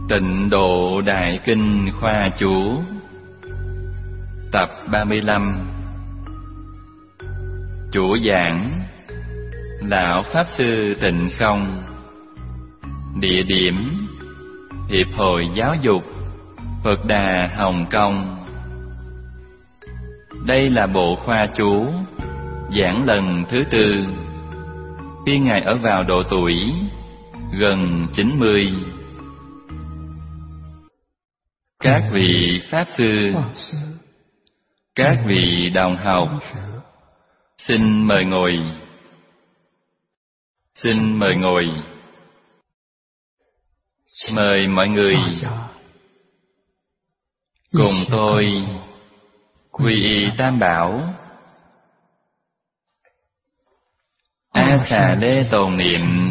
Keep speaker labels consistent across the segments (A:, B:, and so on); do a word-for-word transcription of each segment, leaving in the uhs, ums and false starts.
A: Tịnh Độ Đại Kinh Khoa Chú Tập ba mươi lăm. Chủ giảng Lão Pháp Sư Tịnh Không. Địa điểm Hiệp hội Giáo dục Phật Đà Hồng Kông. Đây là bộ khoa chú giảng lần thứ tư, khi Ngài ở vào độ tuổi gần chín mươi. Các vị Pháp Sư, các vị đồng học, xin mời ngồi. Xin mời ngồi. Mời mọi người cùng tôi quy y Tam Bảo. A Xà Lê tồn niệm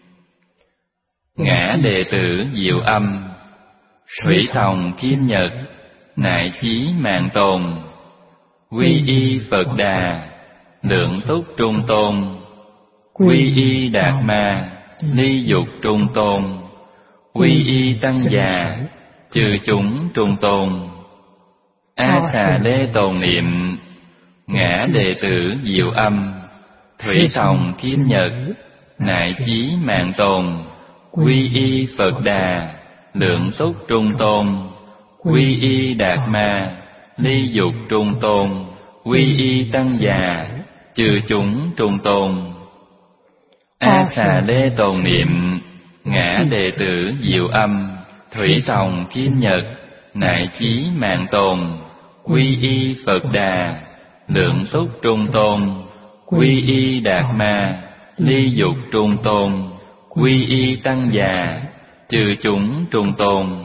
A: ngã đệ tử Diệu Âm, Thủy Tòng Kim Nhật, Nại Chí Mạng Tồn, quy y Phật Đà, Lượng Túc Trung Tôn, quy y Đạt Ma, Ly Dục Trung Tôn, quy y Tăng Già, Chư Chúng Trung Tôn. A Xà Lê tồn niệm ngã đệ tử Diệu Âm, Thủy Tòng Kim Nhật, Nại Chí Mạng Tồn, quy y Phật Đà, Lượng Túc Trung Tôn, quy y Đạt Ma, Ly Dục Trung Tôn, quy y Tăng Già, Chư Chúng Trung Tôn. A Xà Lê tồn niệm ngã đệ tử Diệu Âm, Thủy Tòng Kim Nhật, Nại Chí Mạng Tồn, quy y Phật Đà, Lượng Túc Trung Tôn, quy y Đạt Ma, Ly Dục Trung Tôn, quy y Tăng Già, Chư Chúng Trung Tôn.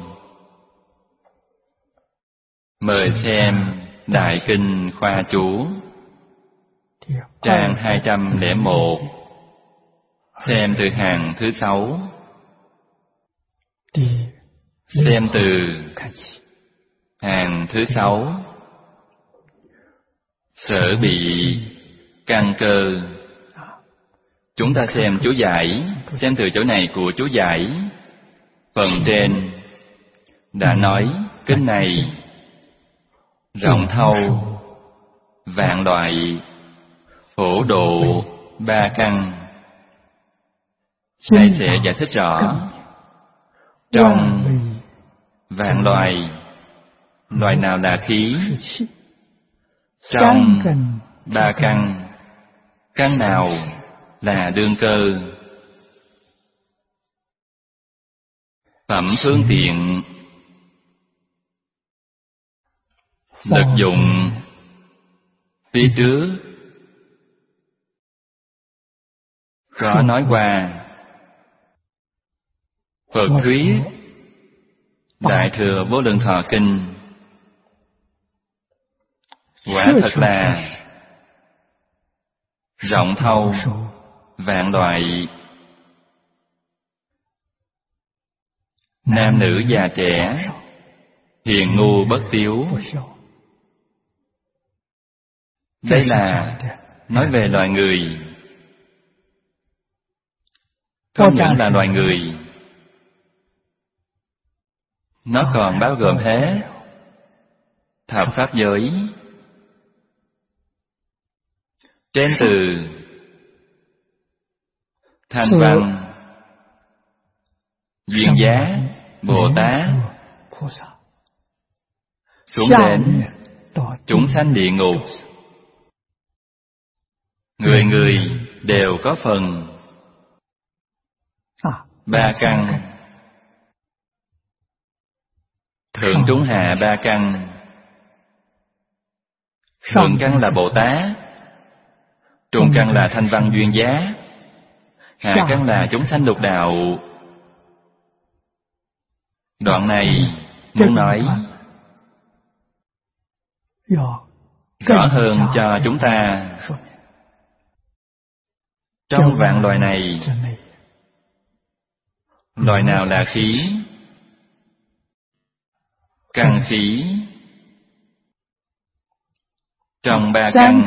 A: Mời xem Đại Kinh Khoa Chú, trang hai trăm lẻ một, xem từ hàng thứ sáu. Xem từ hàng thứ sáu. Sở bị căn cơ. Chúng ta xem chú giải, xem từ chỗ này của chú giải. Phần trên đã nói kinh này rộng thâu vạn loại, phổ độ ba căn. Ngài sẽ giải thích rõ trong vạn loài, loài nào là khí, trong ba căn, căn nào là đương cơ. Phẩm phương tiện lực dụng phía trước có nói qua. Phật thuyết Đại Thừa Vô Lượng Thọ Kinh quả thật là rộng thâu vạn loại, nam nữ già trẻ, hiền ngu bất tiếu. Đây là nói về loài người. Không những là loài người, nó còn bao gồm hết thập pháp giới. Trên từ Thanh Văn, Duyên Giá, Bồ Tát, xuống đến chúng sanh địa ngục, người người đều có phần. Ba căn, thượng trung hạ ba căn. Thượng căn là Bồ Tát, trung căn là Thanh Văn Duyên Giá, hạ căn là chúng sanh lục đạo. Đoạn này muốn nói rõ hơn cho chúng ta. Trong vạn loài này, loài nào là khí? Căn khí. Trong ba căn,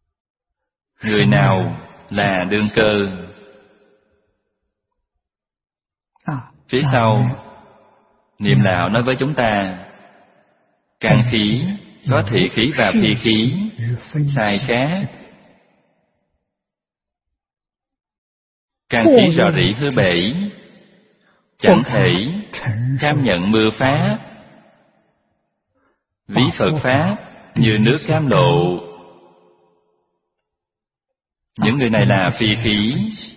A: người nào là đương cơ? Phía sau, niệm lão nói với chúng ta, căn khí có thị khí và phi khí, sai khác. Căn khí rò rỉ hư bể, chẳng thể cam nhận mưa pháp. Ví Phật Pháp như nước cam lộ. Những người này là phi khí.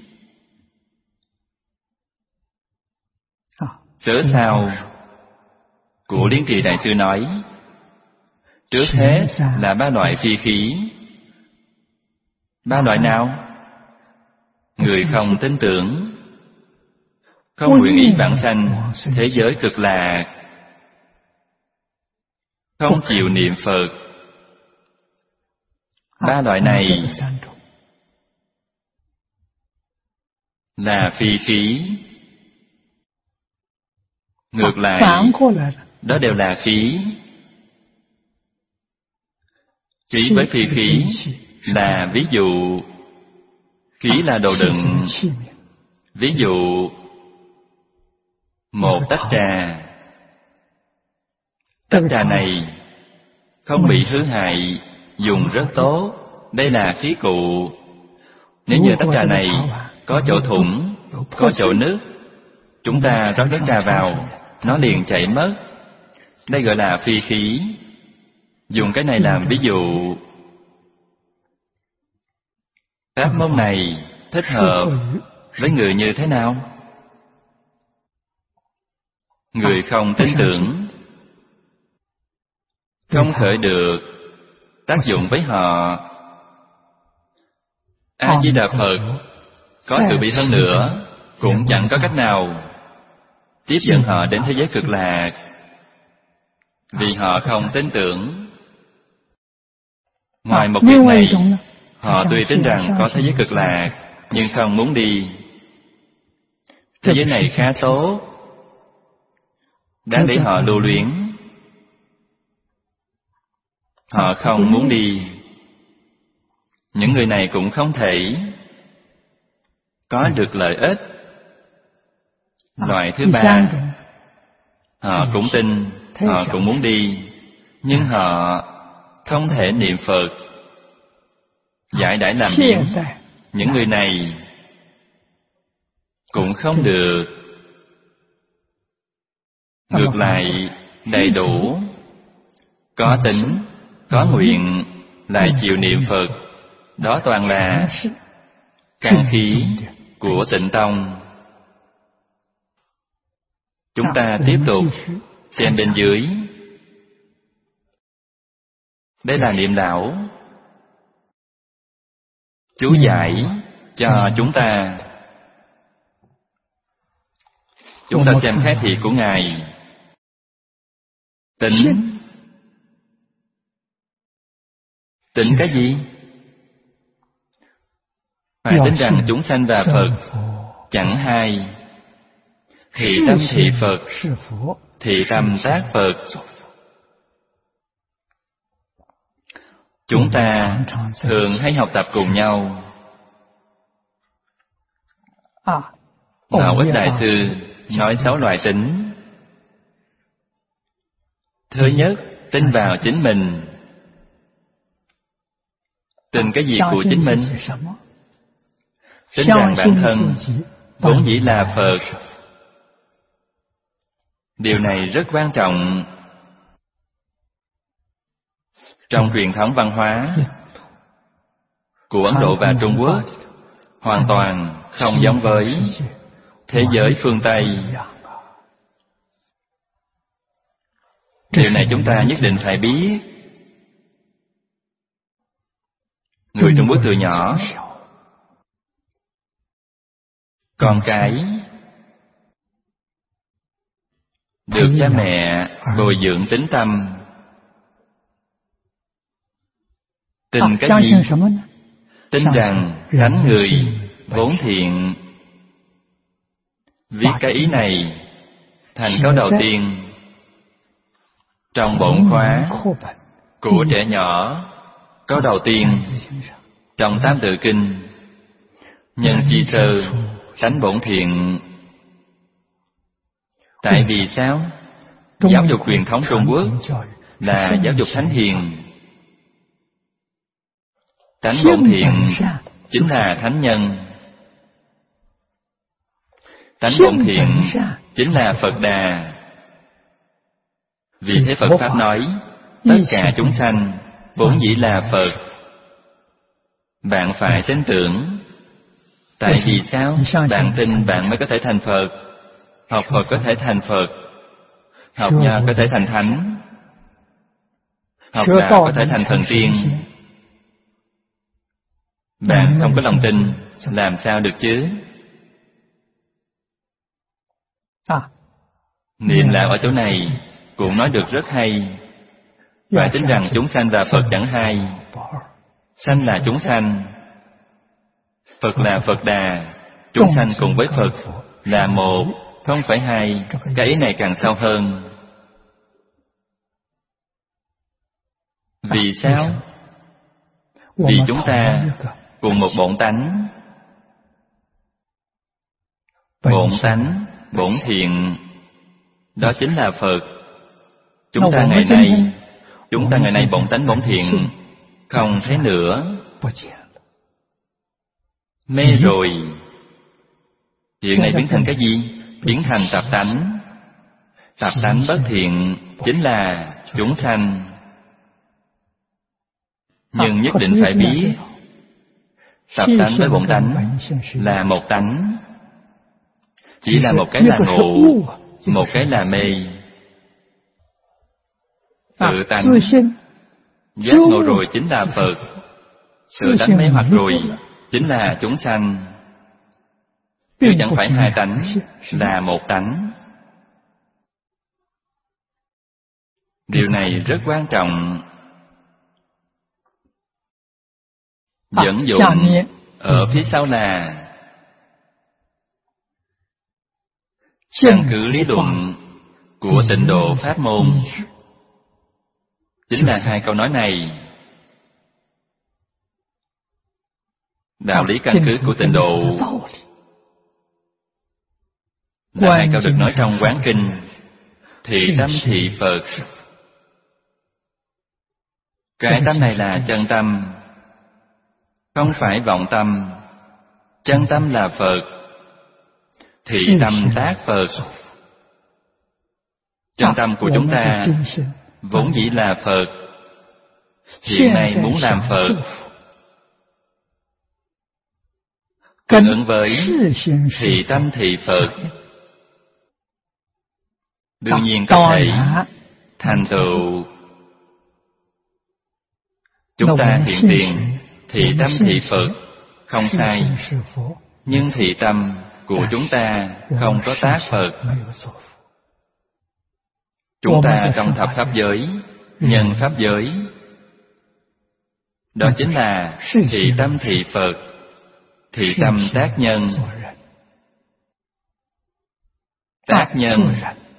A: Cớ sao của Liên Trì Đại Sư nói, trước hết là ba loại phi khí. Ba loại nào? Người không tin tưởng, không nguyện ý vãng sanh thế giới cực lạc, không chịu niệm Phật. Ba loại này là phi khí. Ngược lại, đó đều là khí. Khí với phi khí là ví dụ. Khí là đồ đựng. Ví dụ, một tách trà. Tách trà này không bị hư hại, dùng rất tốt. Đây là khí cụ. Nếu như tách trà này có chỗ thủng, có chỗ nứt, chúng ta rót nước trà vào, nó liền chảy mất. Đây gọi là phi khí. Dùng cái này làm ví dụ. Pháp môn này thích hợp với người như thế nào? Người không tin tưởng, không khởi được tác dụng với họ. A Di Đà Phật có từ bi hơn nữa cũng chẳng có cách nào tiếp dẫn họ đến thế giới cực lạc, vì họ không tin tưởng. Ngoài một việc này, họ tuy tin rằng có thế giới cực lạc, nhưng không muốn đi. Thế giới này khá tốt, đáng để họ lưu luyến. Họ không muốn đi. Những người này cũng không thể có được lợi ích. Loại thứ ba, họ cũng tin, họ cũng muốn đi, nhưng họ không thể niệm Phật, giải đãi làm biến. Những người này cũng không được. Ngược lại, đầy đủ, có tính, có nguyện, lại chịu niệm Phật. Đó toàn là căn khí của Tịnh Tông. Chúng ta tiếp tục xem bên dưới. Đây là niệm lão chú giải cho chúng ta. Chúng ta xem khai thị của Ngài. Tính. Tính cái gì? Phải tính rằng chúng sanh và Phật chẳng hai. Thị tâm thị Phật, thị tâm tác Phật. Chúng ta thường hay học tập cùng nhau. Ngạo Ích Đại Sư nói sáu loại tính. Thứ nhất, tin vào chính mình. Tin cái gì của chính mình? Tin rằng bản thân vốn dĩ là Phật. Điều này rất quan trọng. Trong truyền thống văn hóa của Ấn Độ và Trung Quốc hoàn toàn không giống với thế giới phương Tây. Điều này chúng ta nhất định phải biết. Người Trung Quốc từ nhỏ, con cái được cha mẹ bồi dưỡng tín tâm. Tin cái gì? Tin rằng tánh người vốn thiện. Viết cái ý này thành câu đầu tiên trong bổn khóa của trẻ nhỏ. Câu đầu tiên trong Tam Tự Kinh: nhân chi sơ, tánh bổn thiện. Tại vì sao? Giáo dục truyền thống Trung Quốc là giáo dục thánh hiền. Tánh bổn thiện chính là thánh nhân. Tánh bổn thiện chính là Phật Đà. Vì thế Phật Pháp nói, tất cả chúng sanh vốn dĩ là Phật. Bạn phải tin tưởng. Tại vì sao? Bạn tin bạn mới có thể thành Phật. Học Phật có thể thành Phật. Học Nho có thể thành Thánh. Học Đạo có thể thành thần tiên. Bạn không có lòng tin, làm sao được chứ? Niệm Lão ở chỗ này cũng nói được rất hay. Phải tin rằng chúng sanh và Phật chẳng hai. Sanh là chúng sanh, Phật là Phật Đà. Chúng sanh cùng với Phật là một, không phải hai. Cái ý này càng sâu hơn. Vì sao? Vì chúng ta cùng một bổn tánh. Bổn tánh, bổn thiện, đó chính là Phật. Chúng ta ngày nay, chúng ta ngày nay bổn tánh bổn thiện không thấy nữa, mê rồi. Hiện nay biến thành cái gì? Biến thành tạp tánh. Tạp tánh bất thiện chính là chúng sanh. Nhưng nhất định phải biết, tạp tánh với bổn tánh là một tánh. Chỉ là một cái là ngộ, một cái là mê. Tự tánh giác ngộ rồi chính là Phật. Tự tánh mê hoặc rồi chính là chúng sanh. Chứ chẳng phải hai tánh, là một tánh. Điều này rất quan trọng. Dẫn dụng ở phía sau là căn cứ lý luận của Tịnh Độ Pháp môn. Chính là hai câu nói này. Đạo lý căn cứ của Tịnh Độ là hai câu được nói trong Quán Kinh. Thị tâm thị Phật. Cái tâm này là chân tâm, không phải vọng tâm. Chân tâm là Phật, thị tâm tác Phật. Chân tâm của chúng ta vốn dĩ là Phật, hiện nay muốn làm Phật. Tương ứng với thị tâm thị Phật, đương nhiên có thể thành tựu. Chúng ta hiện tiền thị tâm thị Phật không sai, nhưng thị tâm của chúng ta không có tác Phật. Chúng ta trong thập pháp giới, nhân pháp giới, đó chính là thị tâm thị Phật, thị tâm tác nhân. Tác nhân.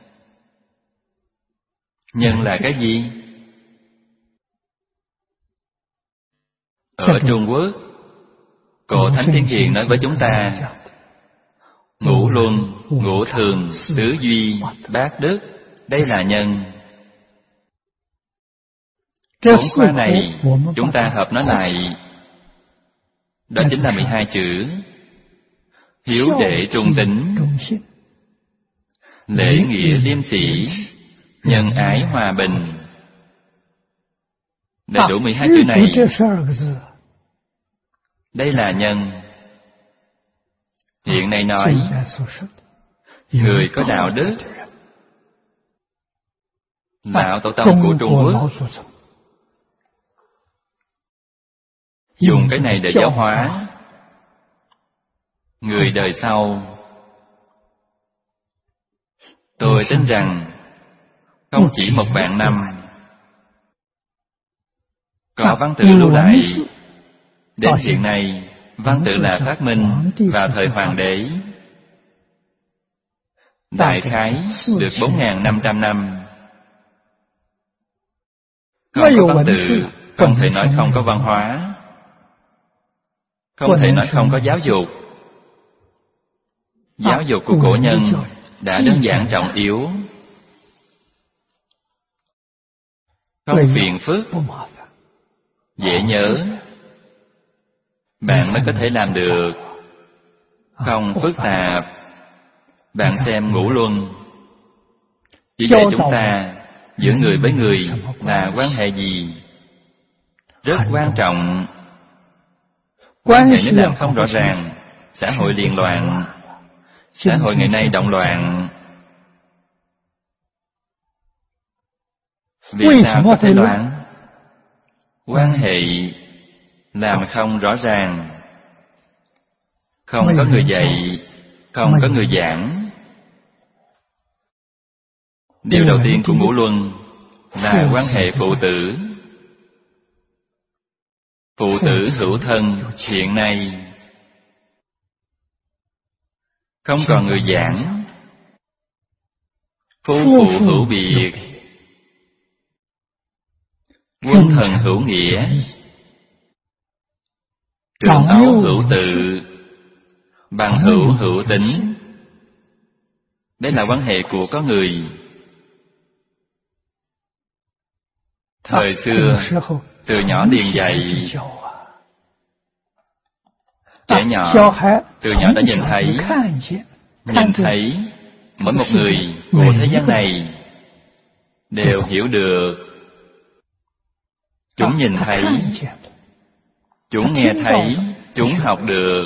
A: Nhân là cái gì? Ở Trung Quốc, Cổ Thánh Thiên Hiền nói với chúng ta: ngũ luân, ngũ thường, tứ duy, bát đức, đây là nhân. Bốn khóa này chúng ta hợp nó lại, đó chính là mười hai chữ: hiếu đệ trung tín, lễ nghĩa liêm sĩ, nhân ái hòa bình. Đầy đủ mười hai chữ này, đây là nhân. Hiện nay nói, người có đạo đức, Lão Tổ Tông của Trung Quốc dùng cái này để giáo hóa người đời sau. Tôi tin rằng không chỉ một vạn năm, có văn tự lưu lại. Đến hiện nay, văn tự là phát minh vào thời Hoàng đế, đại khái được bốn nghìn năm trăm năm. Không có văn tự, không thể nói không có văn hóa, không thể nói không có giáo dục. Giáo dục của cổ nhân đã đơn giản trọng yếu, không phiền phức, dễ nhớ, bạn mới có thể làm được. Không phức tạp. Bạn xem ngũ luân chỉ dạy chúng ta giữa người với người là quan hệ gì. Rất quan trọng. Quan hệ nếu làm không rõ ràng, xã hội liền loạn. Xã hội ngày nay động loạn. Vì sao có thể loạn? Quan hệ làm không rõ ràng. Không có người dạy, không có người giảng. Điều đầu tiên của ngũ luân là quan hệ phụ tử. Phụ tử hữu thân hiện nay không còn người giảng. Phu phụ hữu biệt, quân thần hữu nghĩa, trưởng ấu hữu tự, bằng hữu hữu tính. Đây là quan hệ của có người. Thời xưa, từ nhỏ liền dạy. Trẻ nhỏ từ nhỏ đã nhìn thấy, nhìn thấy mỗi một người của thế gian này đều hiểu được. Chúng nhìn thấy, chúng nghe thấy, chúng học được.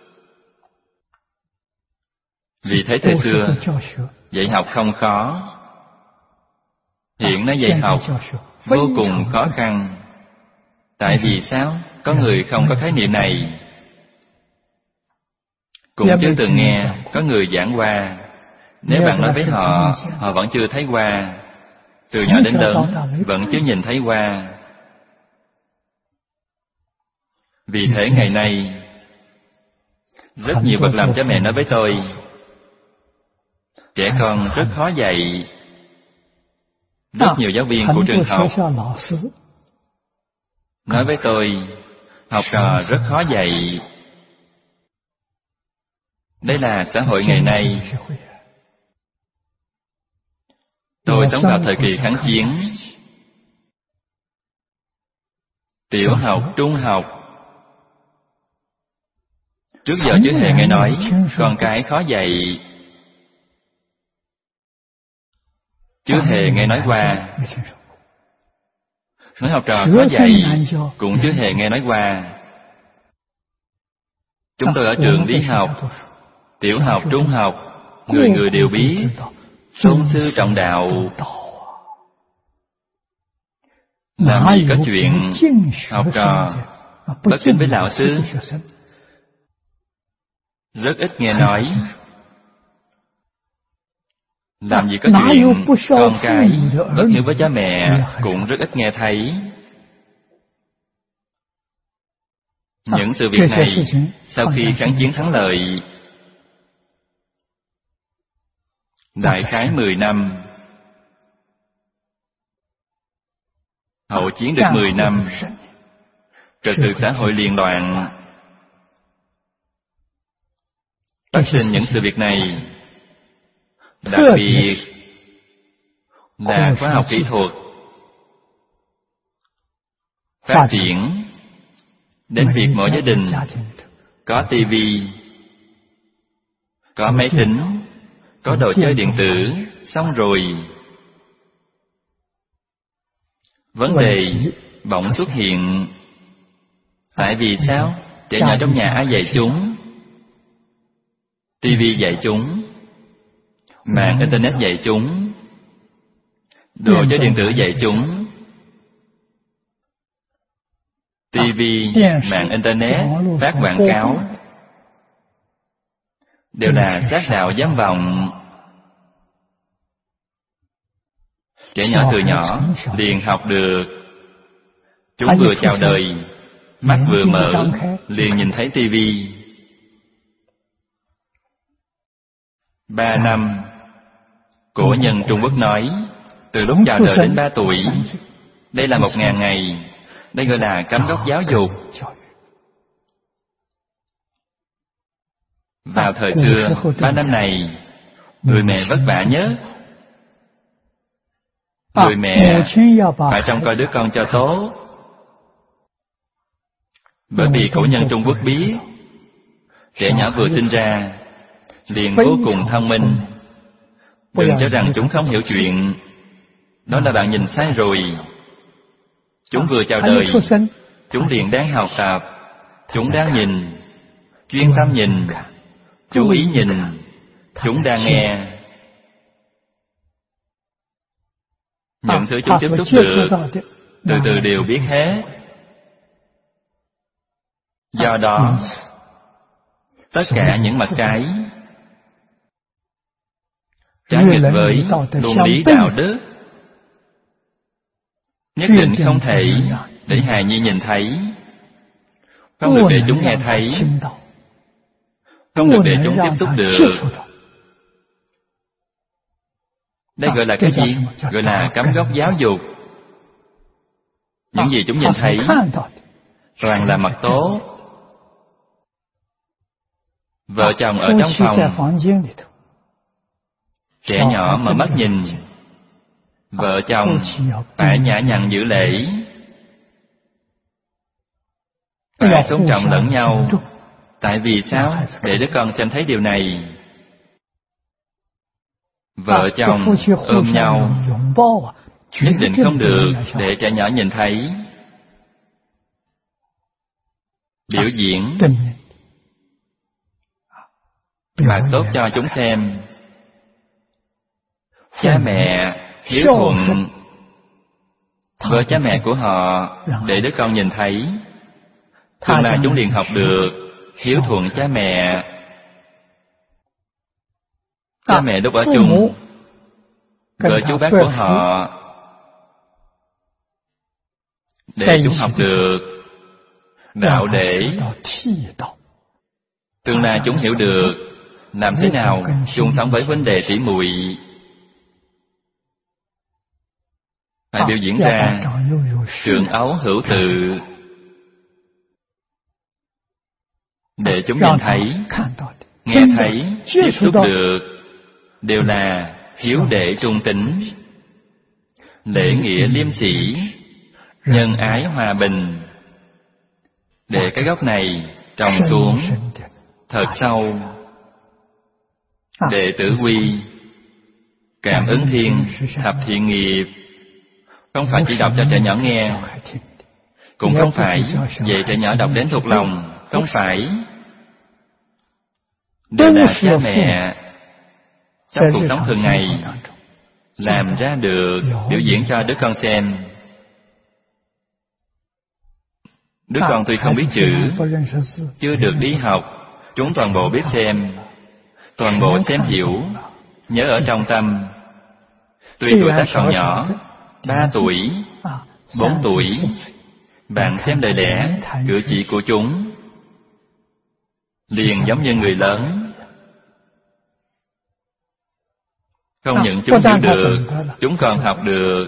A: Vì thế thời xưa dạy học không khó. Hiện nay dạy học vô cùng khó khăn. Tại vì sao? Có người không có khái niệm này. Cũng chưa từng nghe có người giảng qua. Nếu bạn nói với họ, họ vẫn chưa thấy qua. Từ nhỏ đến lớn vẫn chưa nhìn thấy qua. Vì thế ngày nay rất nhiều bậc làm cha mẹ nói với tôi, trẻ con rất khó dạy. Rất nhiều giáo viên của trường học nói với tôi, học trò rất khó dạy. Đây là xã hội ngày nay. Tôi sống vào thời kỳ kháng chiến. Tiểu học, trung học. Trước giờ chưa hề nghe nói con cái khó dạy. Chưa hề nghe nói qua. Nói học trò khó dạy cũng chưa hề nghe nói qua. Chúng tôi ở trường đi học, tiểu học, trung học, người người đều biết tôn sư trọng đạo. Làm gì có chuyện học trò bất kính với lão sư. Rất ít nghe nói. Làm gì có chuyện con cái bất hiếu với cha mẹ cũng rất ít nghe thấy. Những sự việc này sau khi kháng chiến thắng lợi đại khái mười năm, hậu chiến được mười năm, trật tự xã hội liền loạn. Phát sinh những sự việc này. Đặc biệt là khoa học kỹ thuật phát triển đến việc mỗi gia đình có tivi, có máy tính, có đồ chơi điện tử. Xong rồi vấn đề bỗng xuất hiện. Tại vì sao? Trẻ nhỏ trong nhà ai dạy chúng? Tivi dạy chúng, mạng internet dạy chúng, đồ chơi điện tử dạy chúng. Tivi, mạng internet phát quảng cáo đều là sát đạo giám vọng. Trẻ nhỏ từ nhỏ liền học được. Chúng vừa chào đời, mắt vừa mở, liền nhìn thấy tivi. Ba năm. Cổ nhân Trung Quốc nói, từ lúc chào đời đến ba tuổi. Đây là một ngàn ngày. Đây gọi là cắm gốc giáo dục. Vào thời xưa, ba năm này Người mẹ vất vả nhớ. Người mẹ phải trông coi đứa con cho tốt. Bởi vì cổ nhân Trung Quốc biết trẻ nhỏ vừa sinh ra liền vô cùng thông minh. Đừng cho rằng chúng không hiểu chuyện. Đó là bạn nhìn sai rồi. Chúng vừa chào đời, chúng liền đang học tập. Chúng đang nhìn, chuyên tâm nhìn, chú ý nhìn. Chúng đang nghe. Những thứ chúng tiếp xúc được, từ từ đều biết hết. Do đó, tất cả những mặt trái, trái nghịch với luân lý đạo đức, nhất định không thể để hài nhi nhìn thấy, không được để chúng nghe thấy, không được để chúng tiếp xúc được. Đây gọi là cái gì? Gọi là cắm gốc giáo dục. Những gì chúng nhìn thấy toàn là mặt tốt. Vợ chồng ở trong phòng, trẻ nhỏ mở mắt nhìn. Vợ chồng phải nhã nhặn giữ lễ, phải tôn trọng lẫn nhau. Tại vì sao? Để đứa con xem thấy điều này. Vợ chồng ôm nhau nhất định không được để trẻ nhỏ nhìn thấy. Biểu diễn là tốt cho chúng xem. Cha mẹ hiếu thuận với cha mẹ của họ để đứa con nhìn thấy. Tương lai chúng liền học được hiếu thuận cha mẹ. Cha mẹ lúc ở chung với chú bác của họ để chúng học được đạo để. Tương lai chúng hiểu được làm thế nào chung sống với vấn đề tỉ muội. Phải biểu diễn ra trường ấu hữu tự để chúng nhìn thấy, nghe thấy, tiếp xúc được đều là hiếu đệ trung tín, lễ nghĩa liêm sỉ, nhân ái hòa bình. Để cái gốc này trồng xuống thật sâu. Đệ tử quy cảm ứng thiên thập thiện nghiệp không phải chỉ đọc cho trẻ nhỏ nghe, cũng không phải dạy trẻ nhỏ đọc đến thuộc lòng, không phải. Đều là cha mẹ trong cuộc sống thường ngày làm ra được, biểu diễn cho đứa con xem. Đứa con tuy không biết chữ, chưa được đi học, chúng toàn bộ biết xem, toàn bộ xem hiểu, nhớ ở trong tâm. Tuy tuổi tác còn nhỏ, ba tuổi, bốn tuổi, bạn xem lời lẽ, cử chỉ của chúng liền giống như người lớn. Không những chúng hiểu được, chúng còn học được.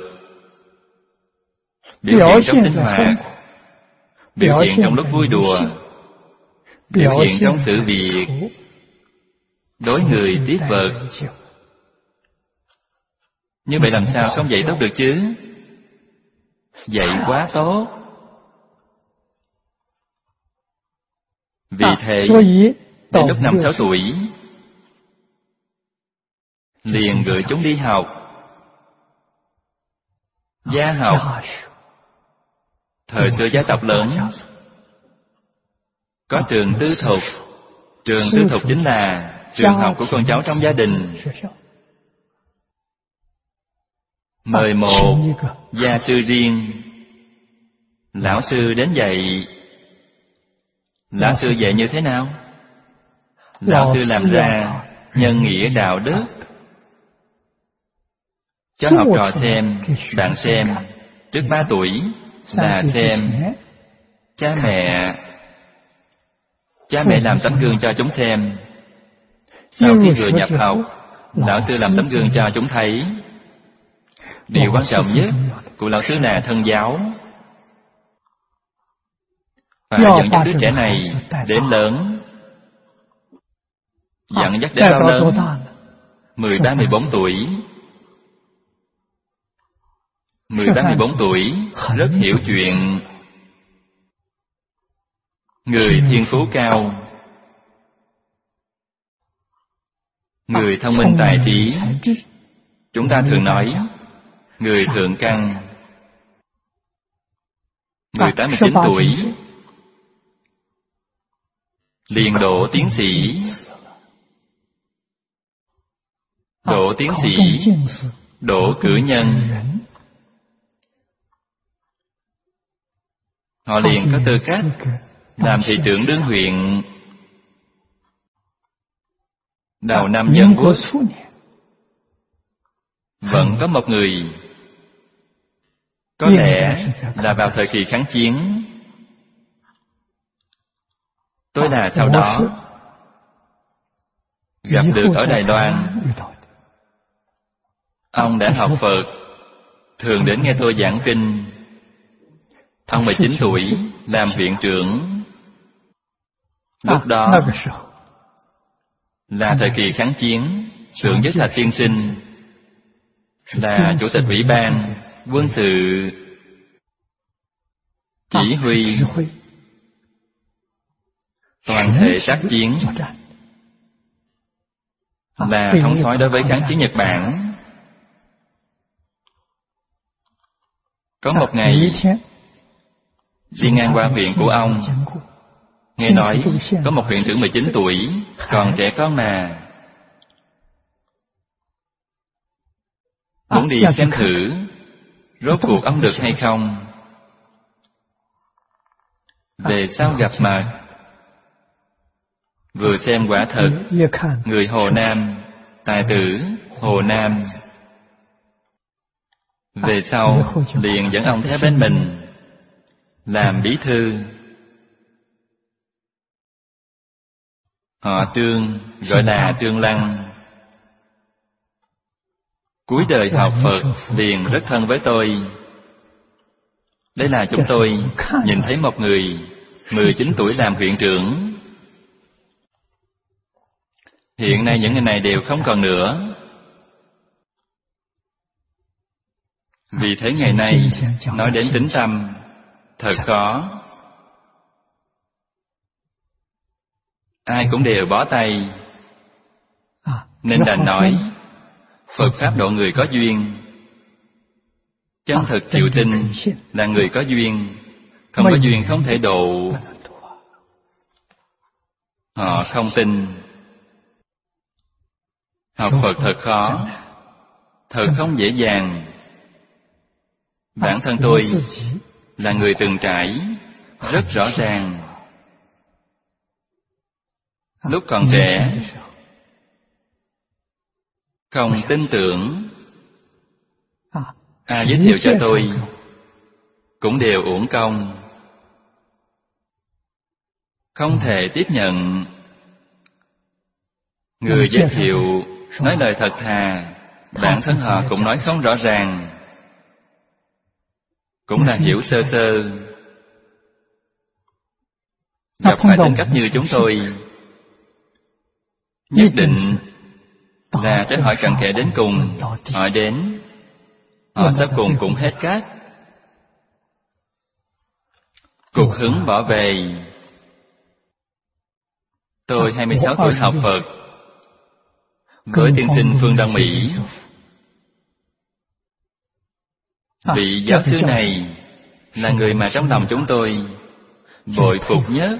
A: Biểu hiện trong sinh hoạt, biểu hiện trong lúc vui đùa, biểu hiện trong sự việc, đối người tiếp vật. Như vậy làm sao không dạy tốt được chứ? Dạy quá tốt. Vì thế, đến lúc năm sáu tuổi liền gửi chúng đi học. Gia học. Thời xưa gia tộc lớn có trường tư thục. Trường tư thục chính là trường học của con cháu trong gia đình. Mời một gia sư riêng, lão sư đến dạy. Lão sư dạy như thế nào? Lão sư làm ra nhân nghĩa đạo đức cho học trò xem. Bạn xem, trước ba tuổi là xem cha mẹ. Cha mẹ làm tấm gương cho chúng xem. Sau khi vừa nhập học, lão sư làm tấm gương cho chúng thấy. Điều quan trọng nhất của lão sư là thân giáo. Phải dẫn dắt đứa trẻ này đến lớn. Dẫn dắt đến bao lớn? mười ba mười bốn tuổi. Mười ba mười bốn tuổi, rất hiểu chuyện, người thiên phú cao, người thông minh tài trí. Chúng ta thường nói người thượng căn. Mười tám mười chín tuổi liền độ tiến sĩ. Độ tiến sĩ, độ cử nhân. Họ liền có tư cách làm thị trưởng đương huyện. Đầu năm Dân Quốc, vẫn có một người, có lẽ là vào thời kỳ kháng chiến. Tôi là sau đó gặp được ở Đài Loan. Ông đã học Phật, thường đến nghe tôi giảng kinh. Ông mười chín tuổi, làm huyện trưởng. Lúc đó là thời kỳ kháng chiến. Thượng Nhất Thạch tiên sinh là chủ tịch ủy ban quân sự, chỉ huy toàn thể tác chiến, là thống soái đối với kháng chiến Nhật Bản. Có một ngày đi ngang qua huyện của ông, nghe nói có một huyện trưởng mười chín tuổi, còn trẻ con mà, muốn đi xem thử rốt cuộc ông được hay không. Về sau gặp mặt, vừa xem quả thật, người Hồ Nam, tài tử Hồ Nam. Về sau liền dẫn ông theo bên mình làm bí thư. Họ Trương, gọi là Trương Lăng. Cuối đời học Phật liền rất thân với tôi. Đây là chúng tôi nhìn thấy một người mười chín tuổi làm huyện trưởng. Hiện nay những người này đều không còn nữa. Vì thế ngày nay nói đến tín tâm thật khó. Ai cũng đều bó tay. Nên đành nói Phật Pháp độ người có duyên. Chân thực chịu tin là người có duyên. Không có duyên không thể độ. Họ không tin. Học Phật thật khó, thật không dễ dàng. Bản thân tôi là người từng trải, rất rõ ràng. Lúc còn trẻ, không tin tưởng, ai giới thiệu cho tôi cũng đều uổng công. Không thể tiếp nhận. Người giới thiệu nói lời thật thà, bản thân họ cũng nói không rõ ràng, cũng là hiểu sơ sơ. Gặp phải tính cách như chúng tôi, nhất định là tới hỏi cặn kẽ đến cùng. Hỏi đến, họ tới cùng cũng hết cách. Cục hứng bỏ về. Tôi hai mươi sáu tuổi học Phật, với tiên sinh Phương Đông Mỹ. Vị giáo sư này là người mà trong lòng chúng tôi bội phục nhất,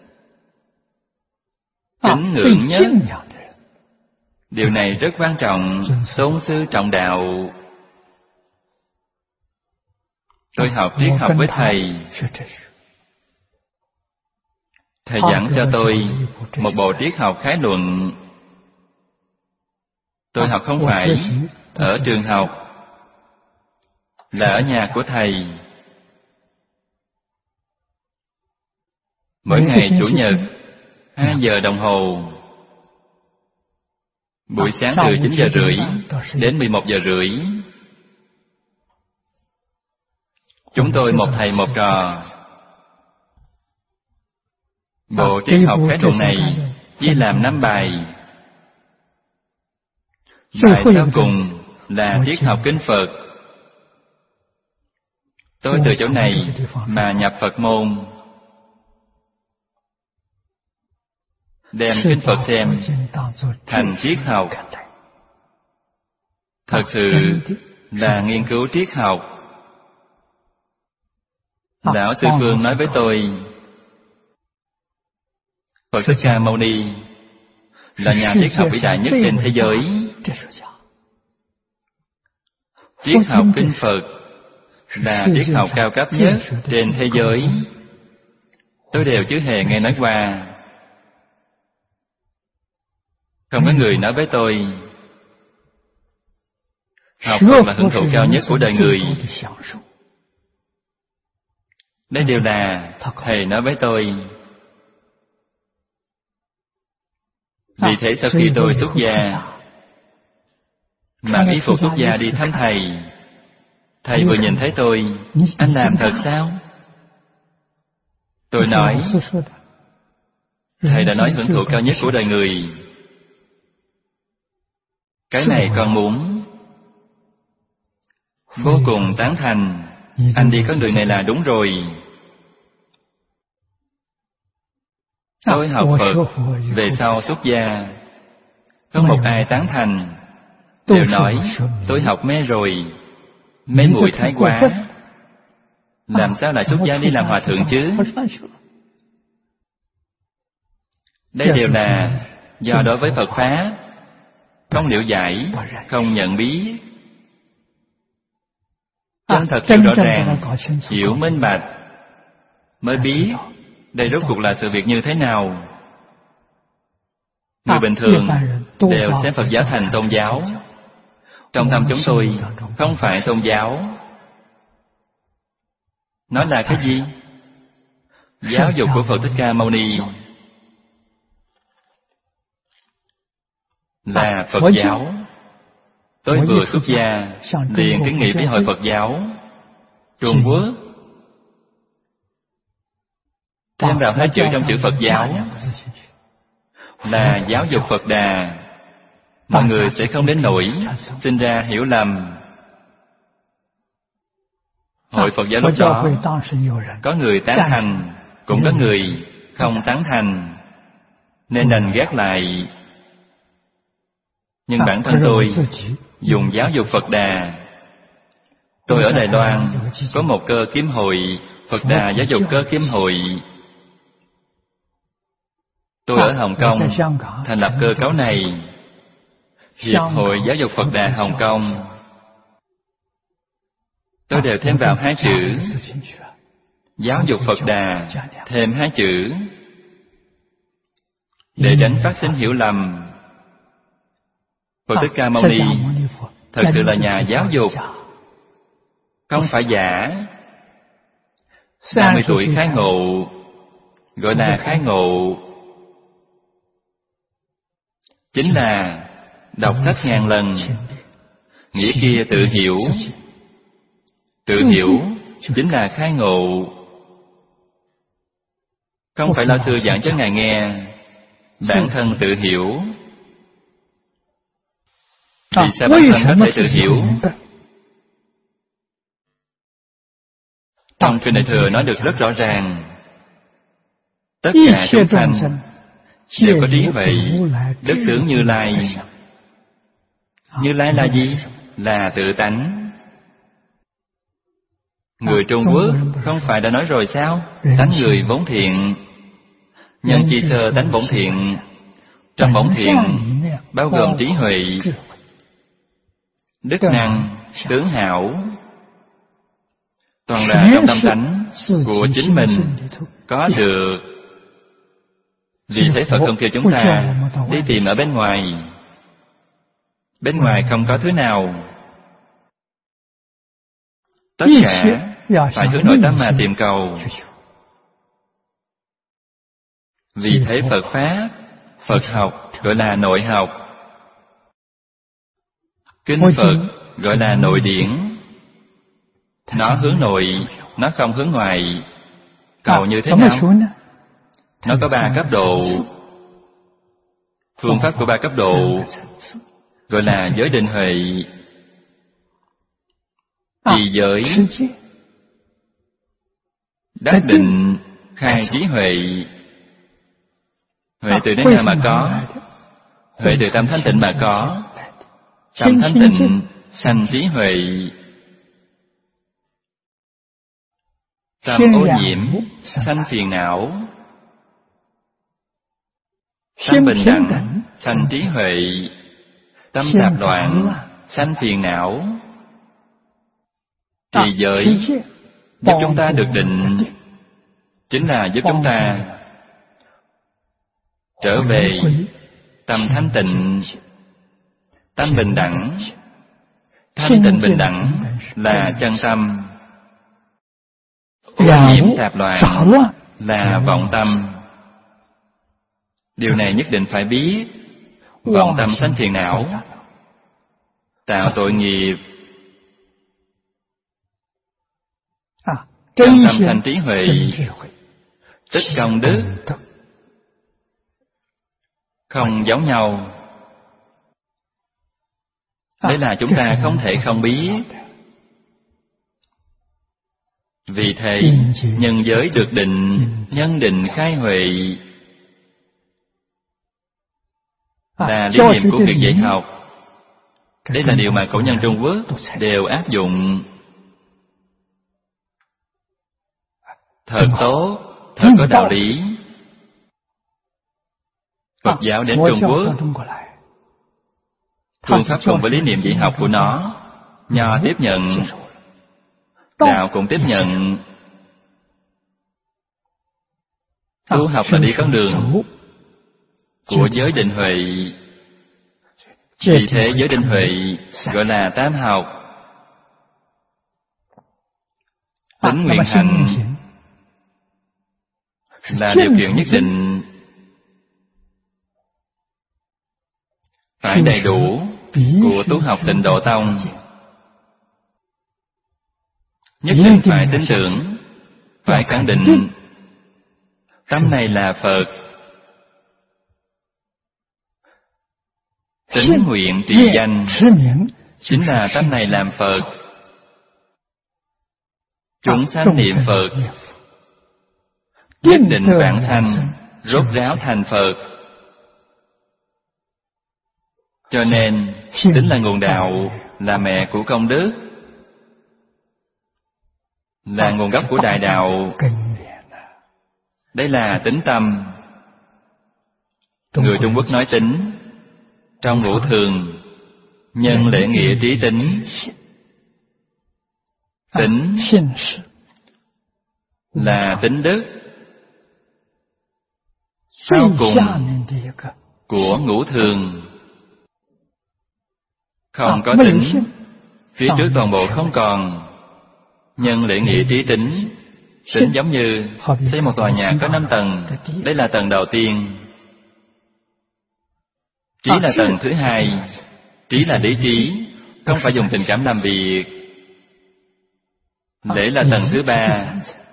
A: kính ngưỡng nhất. Điều này rất quan trọng. Tôn sư trọng đạo. Tôi học triết học với thầy. Thầy giảng cho tôi một bộ triết học khái luận. Tôi học không phải ở trường học, là ở nhà của thầy. Mỗi ngày Chủ nhật hai giờ đồng hồ. Buổi sáng từ chín giờ rưỡi đến mười một giờ rưỡi. Chúng tôi một thầy một trò. Bộ triết học khái luận này chia làm năm bài. Bài sau cùng là triết học kinh Phật. Tôi từ chỗ này mà nhập Phật môn, đem kinh Phật xem thành triết học. Thật sự là nghiên cứu triết học. Lão Sư Phương nói với tôi, Phật Thích Ca Mâu Ni là nhà triết học vĩ đại nhất trên thế giới. Triết học kinh Phật là triết học cao cấp nhất trên thế giới. Tôi đều chưa hề nghe nói qua. Không có người nói với tôi học Phật là hưởng thụ cao nhất của đời người. Đây đều là Thầy nói với tôi. Vì thế sau khi tôi xuất gia, mặc y phục xuất gia đi thăm Thầy, Thầy vừa nhìn thấy tôi, anh làm thật sao? Tôi nói, Thầy đã nói hưởng thụ cao nhất của đời người. Cái này con muốn. Vô cùng tán thành. Anh đi con đường này là đúng rồi. Tôi học Phật, về sau xuất gia, không một ai tán thành. Đều nói, tôi học mê rồi, mê muội thái quá. Làm sao lại xuất gia đi làm hòa thượng chứ? Đây đều là do đối với Phật Pháp không liễu giải, không nhận biết. Chân thật hiểu rõ ràng, hiểu minh bạch, mới biết đây rốt cuộc là sự việc như thế nào. Người bình thường đều xem Phật giáo thành tôn giáo. Trong tâm chúng tôi không phải tôn giáo. Nó là cái gì? Giáo dục của Phật Thích Ca Mâu Ni là Phật giáo. Tôi vừa xuất gia liền kiến nghị với Hội Phật giáo Trung Quốc thêm vào hai chữ trong chữ Phật giáo là giáo dục Phật Đà. Mọi người sẽ không đến nỗi sinh ra hiểu lầm. Hội Phật giáo lúc đó có người tán thành, cũng có người không tán thành, nên đành gác lại. Nhưng bản thân tôi dùng giáo dục Phật Đà. Tôi ở Đài Loan có một cơ kiếm hội Phật Đà giáo dục cơ kiếm hội. Tôi ở Hồng Kông thành lập cơ cấu này, Hiệp hội Giáo dục Phật Đà Hồng Kông. Tôi đều thêm vào hai chữ giáo dục Phật Đà, thêm hai chữ để tránh phát sinh hiểu lầm. Phật Thích Ca Mâu Ni thật sự là nhà giáo dục, không phải giả. ba mươi tuổi khai ngộ, gọi là khai ngộ, chính là đọc sách ngàn lần. Nghĩa kia tự hiểu. Tự hiểu chính là khai ngộ. Không phải lão sư giảng cho ngài nghe, bản thân tự hiểu. Vì sao bản thân có thể tự hiểu? Trong Kinh Đại Thừa nói được rất rõ ràng, tất cả chúng sanh đều có trí huệ đức tướng Như Lai. Như Lai là gì? Là tự tánh. Người Trung Quốc không phải đã nói rồi sao? Tánh người vốn thiện, nhân chi sơ tánh bổn thiện. Trong bổn thiện bao gồm trí huệ, đức năng, tướng hảo, toàn là trong tâm tánh của chính mình có được. Vì thế Phật không kêu chúng ta đi tìm ở bên ngoài. Bên ngoài không có thứ nào. Tất cả phải hướng nội tâm mà tìm cầu. Vì thế Phật Pháp, Phật học gọi là nội học. Kinh Phật gọi là nội điển. Nó hướng nội, nó không hướng ngoại. Cầu như thế nào? Nó có ba cấp độ. Phương pháp của ba cấp độ gọi là giới định huệ. Trì giới đắc định khai trí huệ. Huệ từ nơi nào mà có? Huệ từ tâm thanh tịnh mà có. Tâm thanh tịnh sanh trí huệ. Tâm ô nhiễm sanh phiền não. Tâm bình đẳng sanh trí huệ. Tâm tạp loạn sanh phiền não. Trì giới giúp chúng ta được định, chính là giúp chúng ta trở về tâm thanh tịnh, tâm bình đẳng. Thanh tịnh bình đẳng là chân tâm. Ô nhiễm tạp loạn là vọng tâm. Điều này nhất định phải biết. Vọng tâm sanh phiền não, tạo tội nghiệp. Chân tâm thành trí huệ, tích công đức, không giống nhau. Đấy là chúng ta không thể không biết. Vì thế, nhân giới được định, nhân định khai huệ, là lý niệm của việc dạy học. Đây là điều mà cổ nhân Trung Quốc đều áp dụng. Thật tốt, thật có đạo lý. Phật giáo đến Trung Quốc, phương pháp cùng với lý niệm dạy học của nó, Nho tiếp nhận, Đạo cũng tiếp nhận. Tu học là đi con đường của giới định huệ. Vì thế giới định huệ gọi là tam học. Tính nguyện hành là điều kiện nhất định, phải đầy đủ của tu học Tịnh Độ Tông. Nhất định phải tin tưởng, phải khẳng định tâm này là Phật. Tính nguyện trì danh chính là tâm này làm Phật. Chúng sanh niệm Phật, nhất định vãng sanh rốt ráo thành Phật. Cho nên tính là nguồn đạo, là mẹ của công đức, là nguồn gốc của đại đạo. Đây là tính tâm. Người Trung Quốc nói tính, trong ngũ thường, nhân lễ nghĩa trí tính. Tính là tính đức. Sau cùng của ngũ thường, không có tính, phía trước toàn bộ không còn. Nhân lễ nghĩa trí tính. Tính giống như xây một tòa nhà có năm tầng. Đây là tầng đầu tiên. Trí là tầng thứ hai. Trí là lý trí, không phải dùng tình cảm làm việc. Lễ là tầng thứ ba.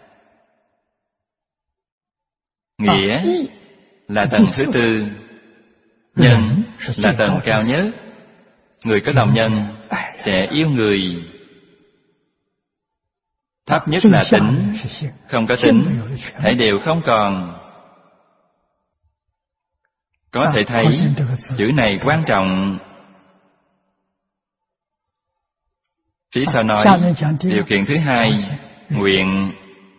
A: Nghĩa là tầng thứ tư. Nhân là tầng cao nhất. Người có lòng nhân sẽ yêu người. Thấp nhất là tính. Không có tính, thảy đều không còn. Có thể thấy chữ này quan trọng. Phía sau nói điều kiện thứ hai, nguyện.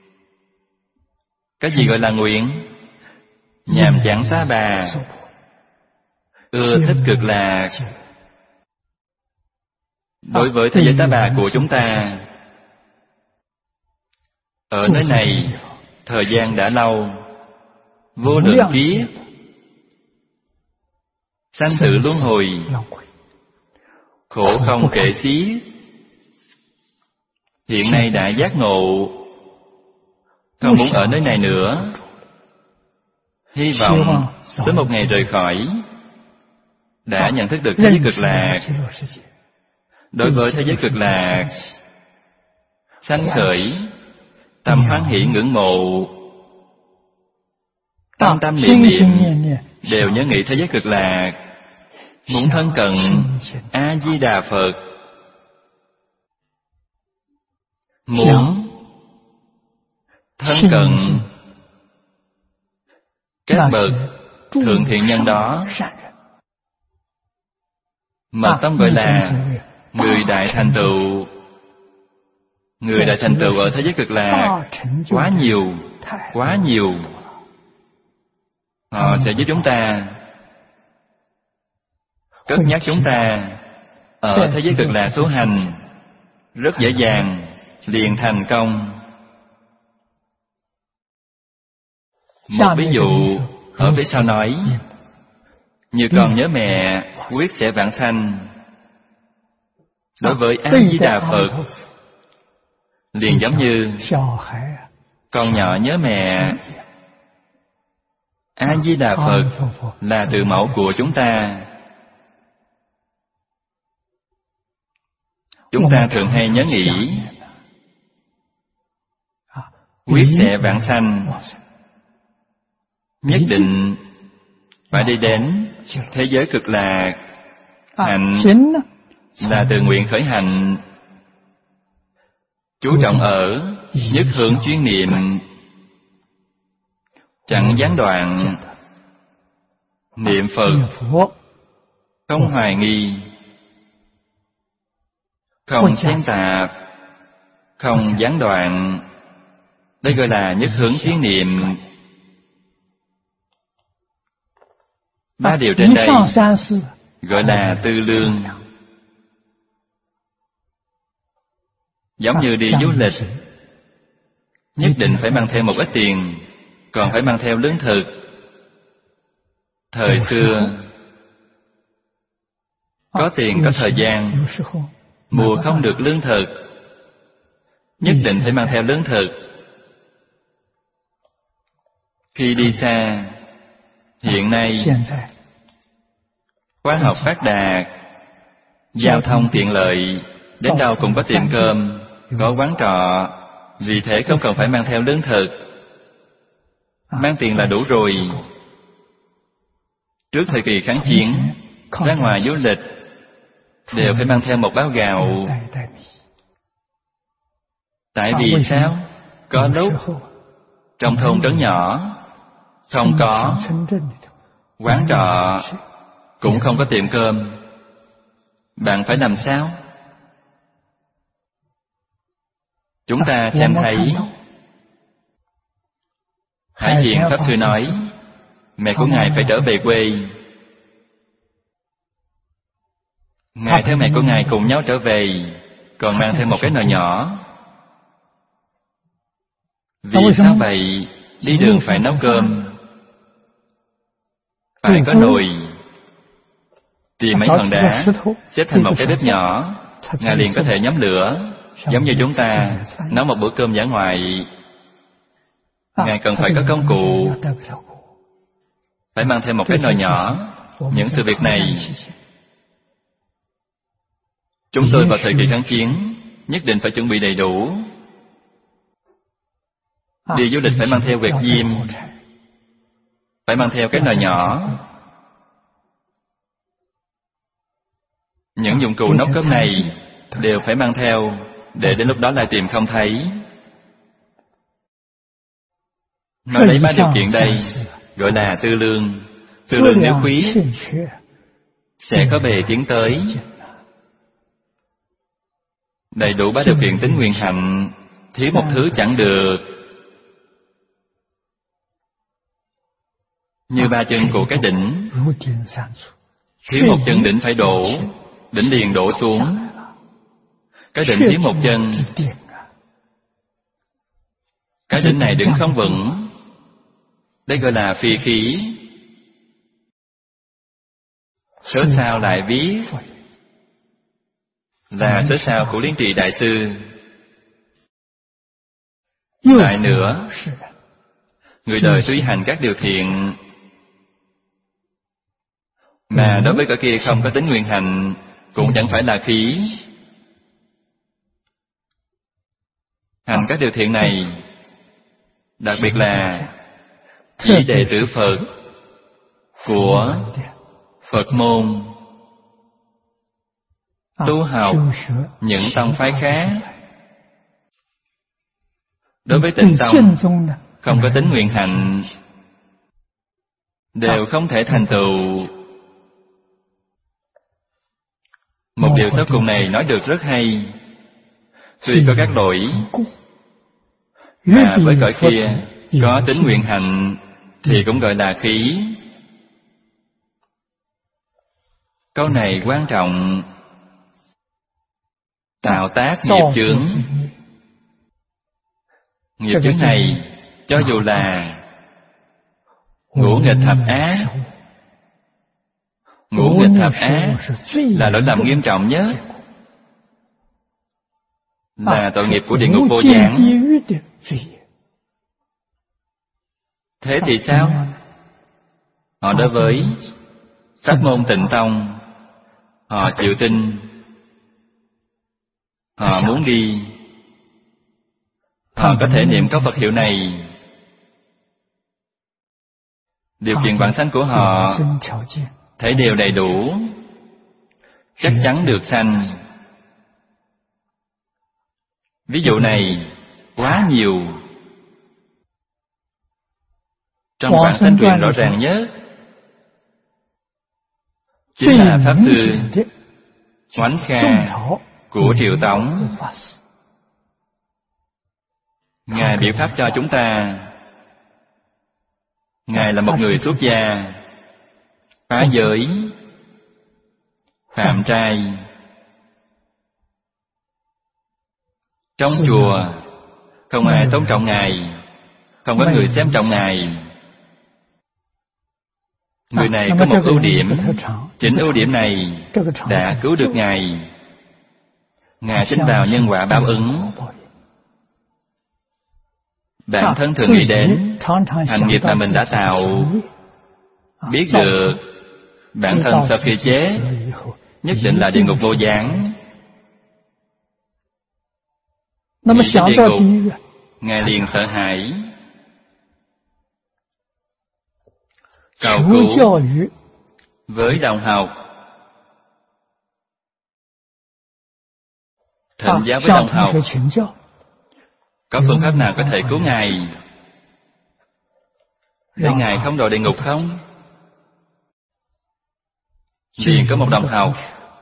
A: Cái gì gọi là nguyện? Nhàm chán xá bà, ưa thích cực lạc. Đối với thế giới tá bà của chúng ta, ở nơi này thời gian đã lâu, vô lượng kiếp, sanh tử luân hồi, khổ không kể xiết. Hiện nay đã giác ngộ, không muốn ở nơi này nữa. Hy vọng tới một ngày rời khỏi, đã nhận thức được thế giới cực lạc. Đối với thế giới cực lạc, sanh khởi tâm hoan hỷ ngưỡng mộ, tâm tâm niệm niệm đều nhớ nghĩ thế giới cực lạc. muốn thân cận A Di Đà Phật, muốn thân cận các bậc thượng thiện nhân đó, mật tông gọi là người đại thành tựu. Người đại thành tựu ở thế giới Cực Lạc quá nhiều, quá nhiều. Họ sẽ giúp chúng ta, cất nhắc chúng ta ở thế giới Cực Lạc tu hành rất dễ dàng, liền thành công. Một ví dụ ở phía sau nói: như con nhớ mẹ, quyết sẽ vãng sanh. Đối với A Di Đà Phật, liền giống như con nhỏ nhớ mẹ. A Di Đà Phật là từ mẫu của chúng ta. Chúng ta thường hay nhớ nghĩ quyết sẽ vãng sanh, nhất định phải đi đến thế giới Cực Lạc. Hạnh là từ nguyện khởi hành, chú trọng ở nhất hướng chuyên niệm, chẳng gián đoạn niệm Phật, không hoài nghi, không xen tạp, không gián đoạn. Đây gọi là nhất hướng chuyên niệm. Ba điều trên đây gọi là tư lương. Giống như đi du lịch, nhất định phải mang theo một ít tiền, còn phải mang theo lương thực. Thời xưa có tiền có thời gian, mua không được lương thực, nhất định phải mang theo lương thực. Khi đi xa, hiện nay khoa học phát đạt, giao thông tiện lợi, đến đâu cũng có tiệm cơm, có quán trọ, vì thế không cần phải mang theo lương thực. Mang tiền là đủ rồi. Trước thời kỳ kháng chiến, ra ngoài du lịch đều phải mang theo một bao gạo. Tại vì sao? Có lúc trong thôn trấn nhỏ không có quán trọ, cũng không có tiệm cơm, bạn phải làm sao? Chúng ta xem thấy Hải Hiền Pháp Sư nói mẹ của Ngài phải trở về quê. Ngài theo mẹ của Ngài cùng nhau trở về, còn mang theo một cái nồi nhỏ. Vì sao vậy? Đi đường phải nấu cơm, phải có nồi. Tìm mấy hòn đá xếp thành một cái bếp nhỏ, Ngài liền có thể nhóm lửa. Giống như chúng ta nấu một bữa cơm dã ngoại, Ngài cần phải có công cụ, phải mang theo một cái nồi nhỏ. Những sự việc này chúng tôi vào thời kỳ kháng chiến nhất định phải chuẩn bị đầy đủ. Đi du lịch phải mang theo quẹt diêm, phải mang theo cái nồi nhỏ. Những dụng cụ nấu cơm này đều phải mang theo, để đến lúc đó lại tìm không thấy. Nói lấy ba điều kiện đây gọi là tư lương. Tư lương nếu quý sẽ có bề tiến tới. Đầy đủ ba điều kiện tính nguyện hạnh, thiếu một thứ chẳng được. Như ba chân của cái đỉnh, thiếu một chân đỉnh phải đổ, đỉnh liền đổ xuống. Cái đỉnh thiếu một chân, cái đỉnh này đứng không vững. Đây gọi là phi khí. Sớ sao lại viết là sớ sao của Liên Trì Đại Sư. Lại nữa, người đời tuy hành các điều thiện, mà đối với cái kia không có tính nguyện hành, cũng chẳng phải là khí. Hành các điều thiện này, đặc biệt là chỉ đệ tử Phật của Phật môn tu học những tông phái khác, đối với tịnh tông không có tính nguyện hạnh, đều không thể thành tựu. Một điều sau cùng này nói được rất hay. Tuy có các lỗi, mà với cõi kia có tính nguyện hạnh thì cũng gọi là khí. Câu này quan trọng. Tạo tác nghiệp chướng. Nghiệp chướng này cho dù là ngũ nghịch thập ác, ngũ nghịch thập ác là lỗi lầm nghiêm trọng nhất, là tội nghiệp của địa ngục vô gián. Thế thì sao? Họ đối với pháp môn tịnh tông, họ chịu tin, họ muốn đi, họ có thể niệm câu Phật hiệu này. Điều kiện bản thân của họ thấy đều đầy đủ, chắc chắn được sanh. Ví dụ này quá nhiều. Trong bản thanh truyền rõ ràng nhất chính là Pháp Sư Oánh Kha của Triệu Tống. Ngài biểu pháp cho chúng ta. Ngài là một người xuất gia, phá giới, phạm trai. Trong chùa không ai tôn trọng Ngài, không có người xem trọng Ngài. Người này có một ưu điểm, chính ưu điểm này đã cứu được Ngài. Ngài tin vào nhân quả báo ứng. Bản thân thường nghĩ đến hành nghiệp mà mình đã tạo, biết được bản thân sau khi chết nhất định là địa ngục vô gián. Nghĩ đến địa ngục, Ngài liền sợ hãi, cầu cứu với đồng học, thỉnh giáo với đồng học, có phương pháp nào có thể cứu Ngài, để Ngài không đọa địa ngục không? Liền có một đồng học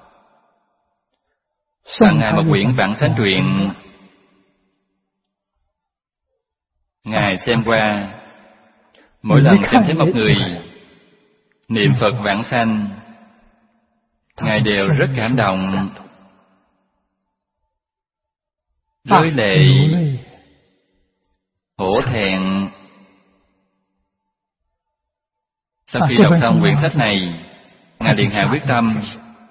A: tặng Ngài một quyển Vạn Thánh Truyện. Ngài xem qua, mỗi lần tìm thấy một người niệm Phật vãng sanh, Ngài đều rất cảm động, rơi lệ, hổ thẹn. Sau khi đọc xong quyển sách này, Ngài liền hạ quyết tâm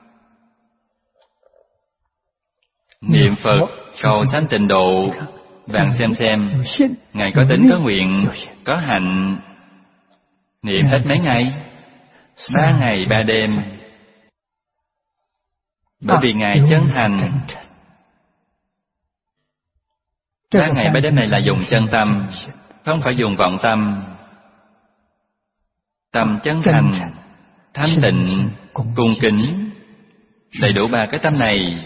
A: niệm Phật cầu sanh tịnh độ. Bạn xem xem, Ngài có tính, có nguyện, có hạnh, niệm hết mấy ngày? Ba ngày ba đêm. Bởi vì Ngài chân thành. Ba ngày ba đêm này là dùng chân tâm, không phải dùng vọng tâm. Tâm chân thành, thanh tịnh, cung kính, đầy đủ ba cái tâm này,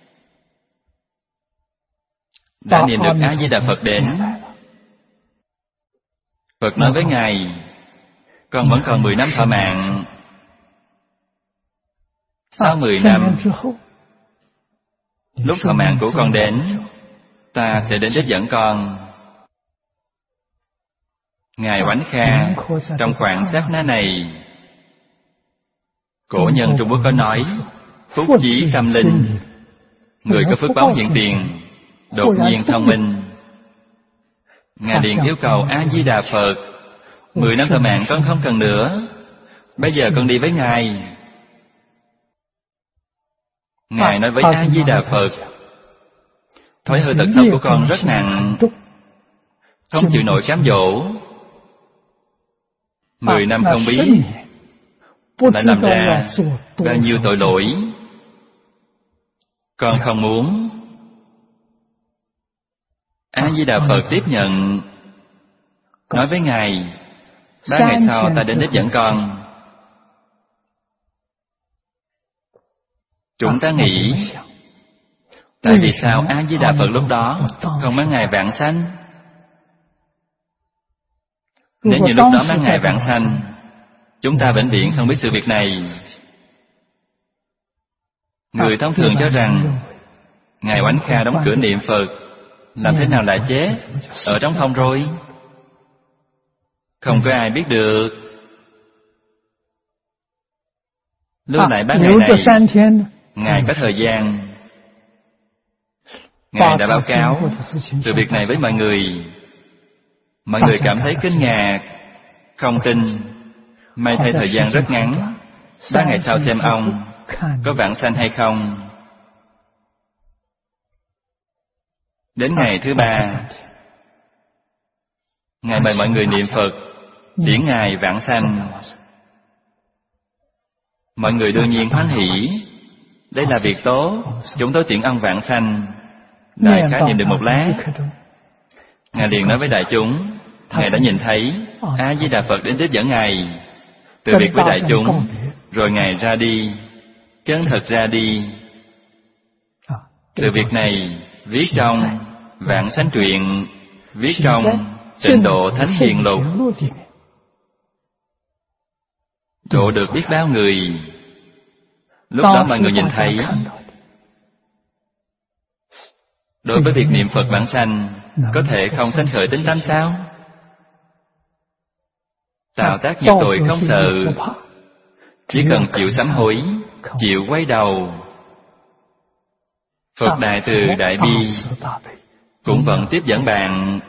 A: đã niệm được A Di Đà Phật đến. Phật nói với Ngài, con vẫn còn mười năm thọ mạng. Sau mười năm, lúc thọ mạng của con đến, ta sẽ đến đích dẫn con. Ngài Oánh Kha trong khoảng sát na này, cổ nhân Trung Quốc có nói, phúc chí tâm linh. Người có phước báo hiện tiền, đột nhiên thông minh. Ngài liền yêu cầu A Di Đà Phật, mười năm thọ mạng con không cần nữa, bây giờ con đi với Ngài. Ngài nói với A Di Đà Phật, thói hư tật xấu của con rất nặng, không chịu nổi cám dỗ. Mười năm không biết đã làm ra bao nhiêu tội lỗi, con không muốn. A Di Đà Phật tiếp nhận, nói với Ngài, ba ngày sau ta đến đích dẫn con. Chúng ta nghĩ, tại vì sao A Di Đà Phật lúc đó không mang ngài vãng sanh? Nếu như lúc đó mang ngài vãng sanh, chúng ta vĩnh viễn không biết sự việc này. Người thông thường cho rằng ngài Oánh Kha đóng cửa niệm Phật, làm thế nào lại chết? Ở trong phòng rồi, không có ai biết được. Lưu lại ba ngày này, ngài có thời gian, ngài đã báo cáo sự việc này với mọi người. Mọi người cảm thấy kinh ngạc, không tin. May thay thời gian rất ngắn, ba ngày sau xem ông có vãng sanh hay không. Đến ngày thứ ba, ngài mời mọi người niệm Phật, tiễn ngài vãng sanh. Mọi người đương nhiên hoan hỷ, đây là việc tốt, chúng tôi tiễn ông vãng sanh. Đại khái niệm được một lát, ngài liền nói với đại chúng, ngài đã nhìn thấy A Di Đà Phật đến tiếp dẫn ngài, từ biệt với đại chúng, rồi ngài ra đi, chân thật ra đi. Sự việc này viết trong Vãng Sanh Truyện, viết trong Tịnh Độ Thánh Hiền Lục, độ được biết bao người. Lúc đó mọi người nhìn thấy, đối với việc niệm Phật vãng sanh, có thể không sanh khởi tính tâm sao? Tạo tác nghiệp tội không sợ, chỉ cần chịu sám hối, chịu quay đầu. Phật Đại Từ Đại Bi cũng vẫn tiếp dẫn bạn.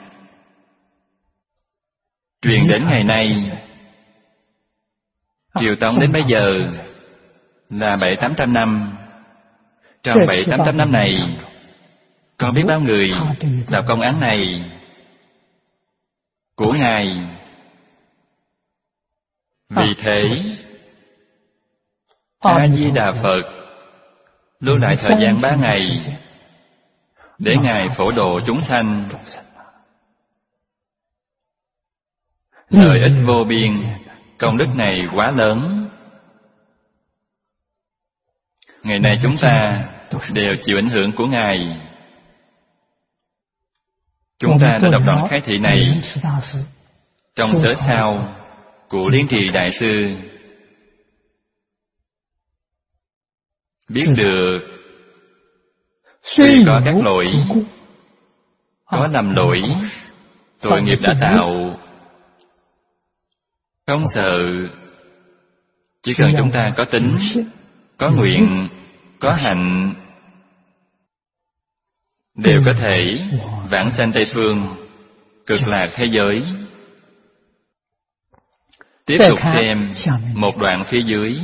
A: Truyền đến ngày nay, Triều Tống đến bây giờ là bảy tám trăm năm. Trong bảy tám trăm năm này, có biết bao người đọc công án này của ngài. Vì thế, A Di Đà Phật lưu lại thời gian ba ngày để ngài phổ độ chúng sanh. Lợi ích vô biên, công đức này quá lớn. Ngày nay chúng ta đều chịu ảnh hưởng của ngài. Chúng ta đã đọc đoạn khai thị này trong sớ sao của Liên Trì Đại Sư, biết được tuy có các lỗi, có lầm lỗi, tội nghiệp đã tạo, không sợ. Chỉ cần chúng ta có tính, có nguyện, có hạnh, đều có thể vãng sanh Tây Phương, cực lạc thế giới. Tiếp tục xem một đoạn phía dưới.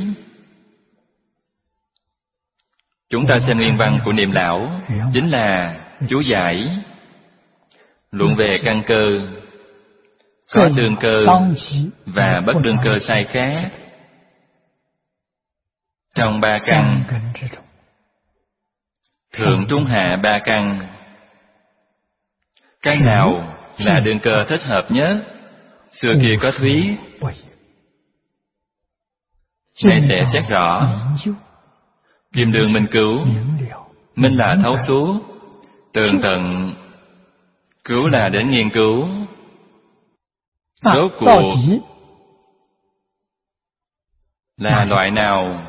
A: Chúng ta xem nguyên văn của Niệm Lão, chính là chú giải luận về căn cơ, có đương cơ và bất đương cơ sai khác. Trong ba căn, thượng trung hạ ba căn, căn nào là đương cơ thích hợp nhất? Xưa kia có thuyết, nay sẽ xét rõ. Kim Đường Minh Cứu, minh là thấu suốt, tường tận, cứu là đến nghiên cứu. Rốt cuộc là loại nào?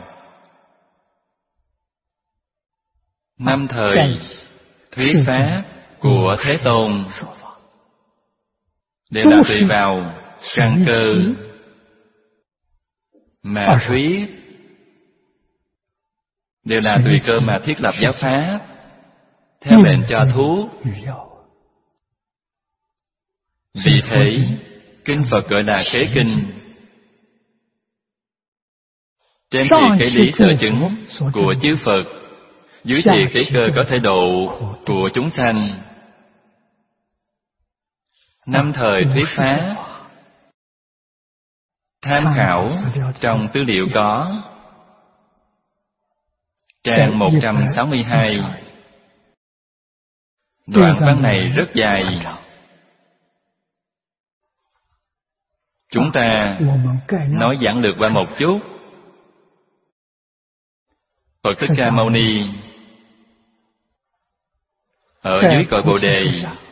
A: Năm thời thuyết pháp của Thế Tôn đều là tùy vào căn cơ mà thuyết, đều là tùy cơ mà thiết lập giáo pháp, theo lệnh cho thuốc. Vì thế, kinh Phật gọi là khế kinh. Trên thì khế lý sở chứng của chư Phật, dưới thì khế cơ có thể độ của chúng sanh. Năm thời thuyết pháp, tham khảo trong tư liệu có trang một trăm sáu mươi hai. Đoạn văn này rất dài. Chúng ta nói giản lược qua một chút. Phật Thích Ca Mâu Ni ở dưới cội Bồ Đề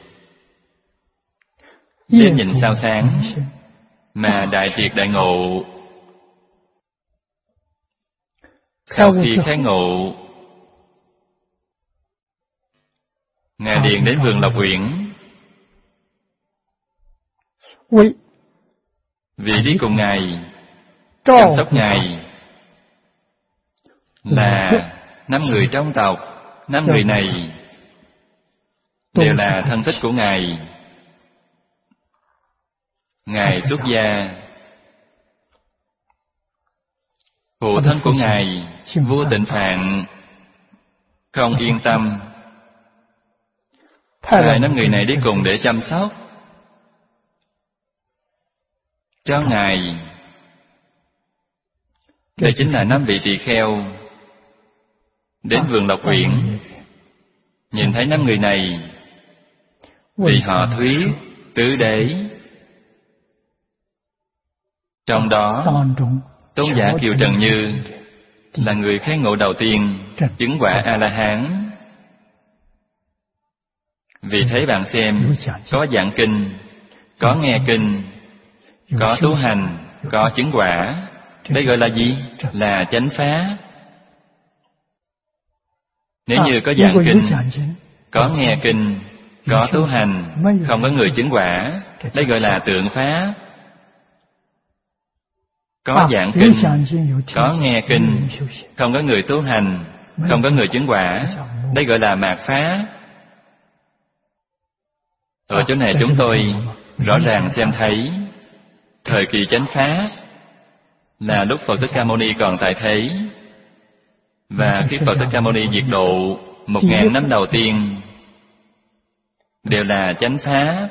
A: đêm nhìn sao sáng mà đại triệt đại ngộ. Sau khi khai ngộ, Ngài liền đến vườn Lộc Uyển. Vì đi cùng Ngài, chăm sóc Ngài là năm người trong tộc. Năm người này đều là thân thích của Ngài. Ngài xuất gia, phụ thân của Ngài Vua Tịnh Phạn không yên tâm,派năm người này đi cùng để chăm sóc cho Ngài. Đây chính là năm vị tỳ kheo đến vườn Lộc Uyển, nhìn thấy năm người này, vì họ thuyết tứ đế. Trong đó, Tôn giả Kiều Trần Như là người khai ngộ đầu tiên, chứng quả A-la-hán. Vì thế bạn xem, có giảng kinh, có nghe kinh, có tu hành, có chứng quả. Đây gọi là gì? Là chánh pháp. Nếu như có giảng kinh, có nghe kinh, có tu hành, không có người chứng quả, đây gọi là tượng pháp. Có giảng kinh, có nghe kinh, không có người tu hành, không có người chứng quả, đây gọi là mạt pháp. Ở chỗ này chúng tôi rõ ràng xem thấy thời kỳ chánh pháp là lúc Phật Thích Ca Mâu Ni còn tại thế, và khi Phật Thích Ca Mâu Ni diệt độ một ngàn năm đầu tiên đều là chánh pháp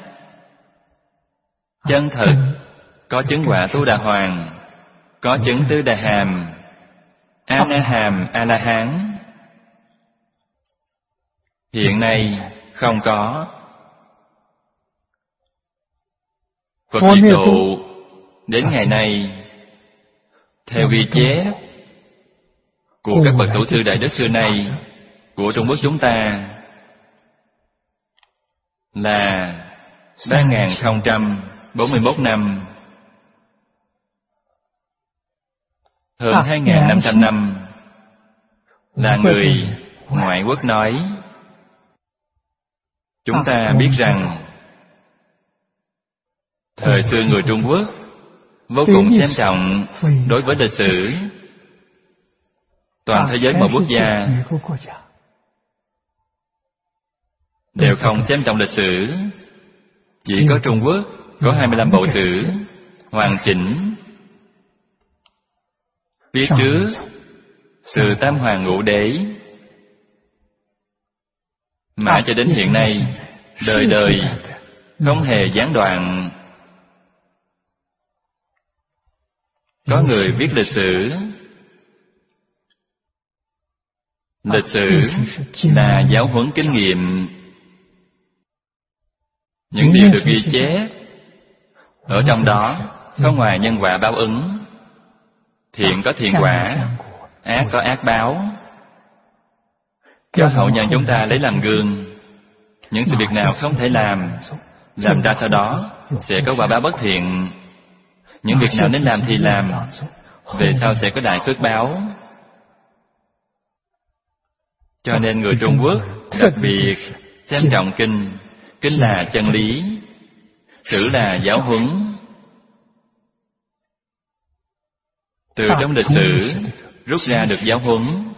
A: chân thực, có chứng quả Tu Đà Hoàng, có chứng Tứ Đà Hàm, A Na Hàm, A La Hán. Hiện nay không có. Phật diệt độ đến ngày nay, theo ghi chép của các bậc tổ sư đại đức xưa nay của Trung Quốc chúng ta là ba nghìn không trăm bốn mươi mốt năm, hơn hai nghìn năm trăm năm là người ngoại quốc nói. Chúng ta biết rằng thời xưa người Trung Quốc vô cùng xem trọng đối với lịch sử. Toàn thế giới một quốc gia đều không xem trọng lịch sử. Chỉ có Trung Quốc có hai mươi lăm bộ sử hoàn chỉnh. Phía trước từ Tam Hoàng Ngũ Đế mãi cho đến hiện nay, đời đời không hề gián đoạn. Có người viết lịch sử. Lịch sử là giáo huấn kinh nghiệm. Những điều được ghi chép ở trong đó không ngoài nhân quả báo ứng. Thiện có thiện quả, ác có ác báo. Cho hậu nhân chúng ta lấy làm gương. Những sự việc nào không thể làm, làm ra sau đó sẽ có quả báo bất thiện. Những việc nào nên làm thì làm, về sau sẽ có đại phước báo. Cho nên người Trung Quốc đặc biệt xem trọng kinh. Kinh là chân lý, sử là giáo huấn. Từ trong lịch sử rút ra được giáo huấn.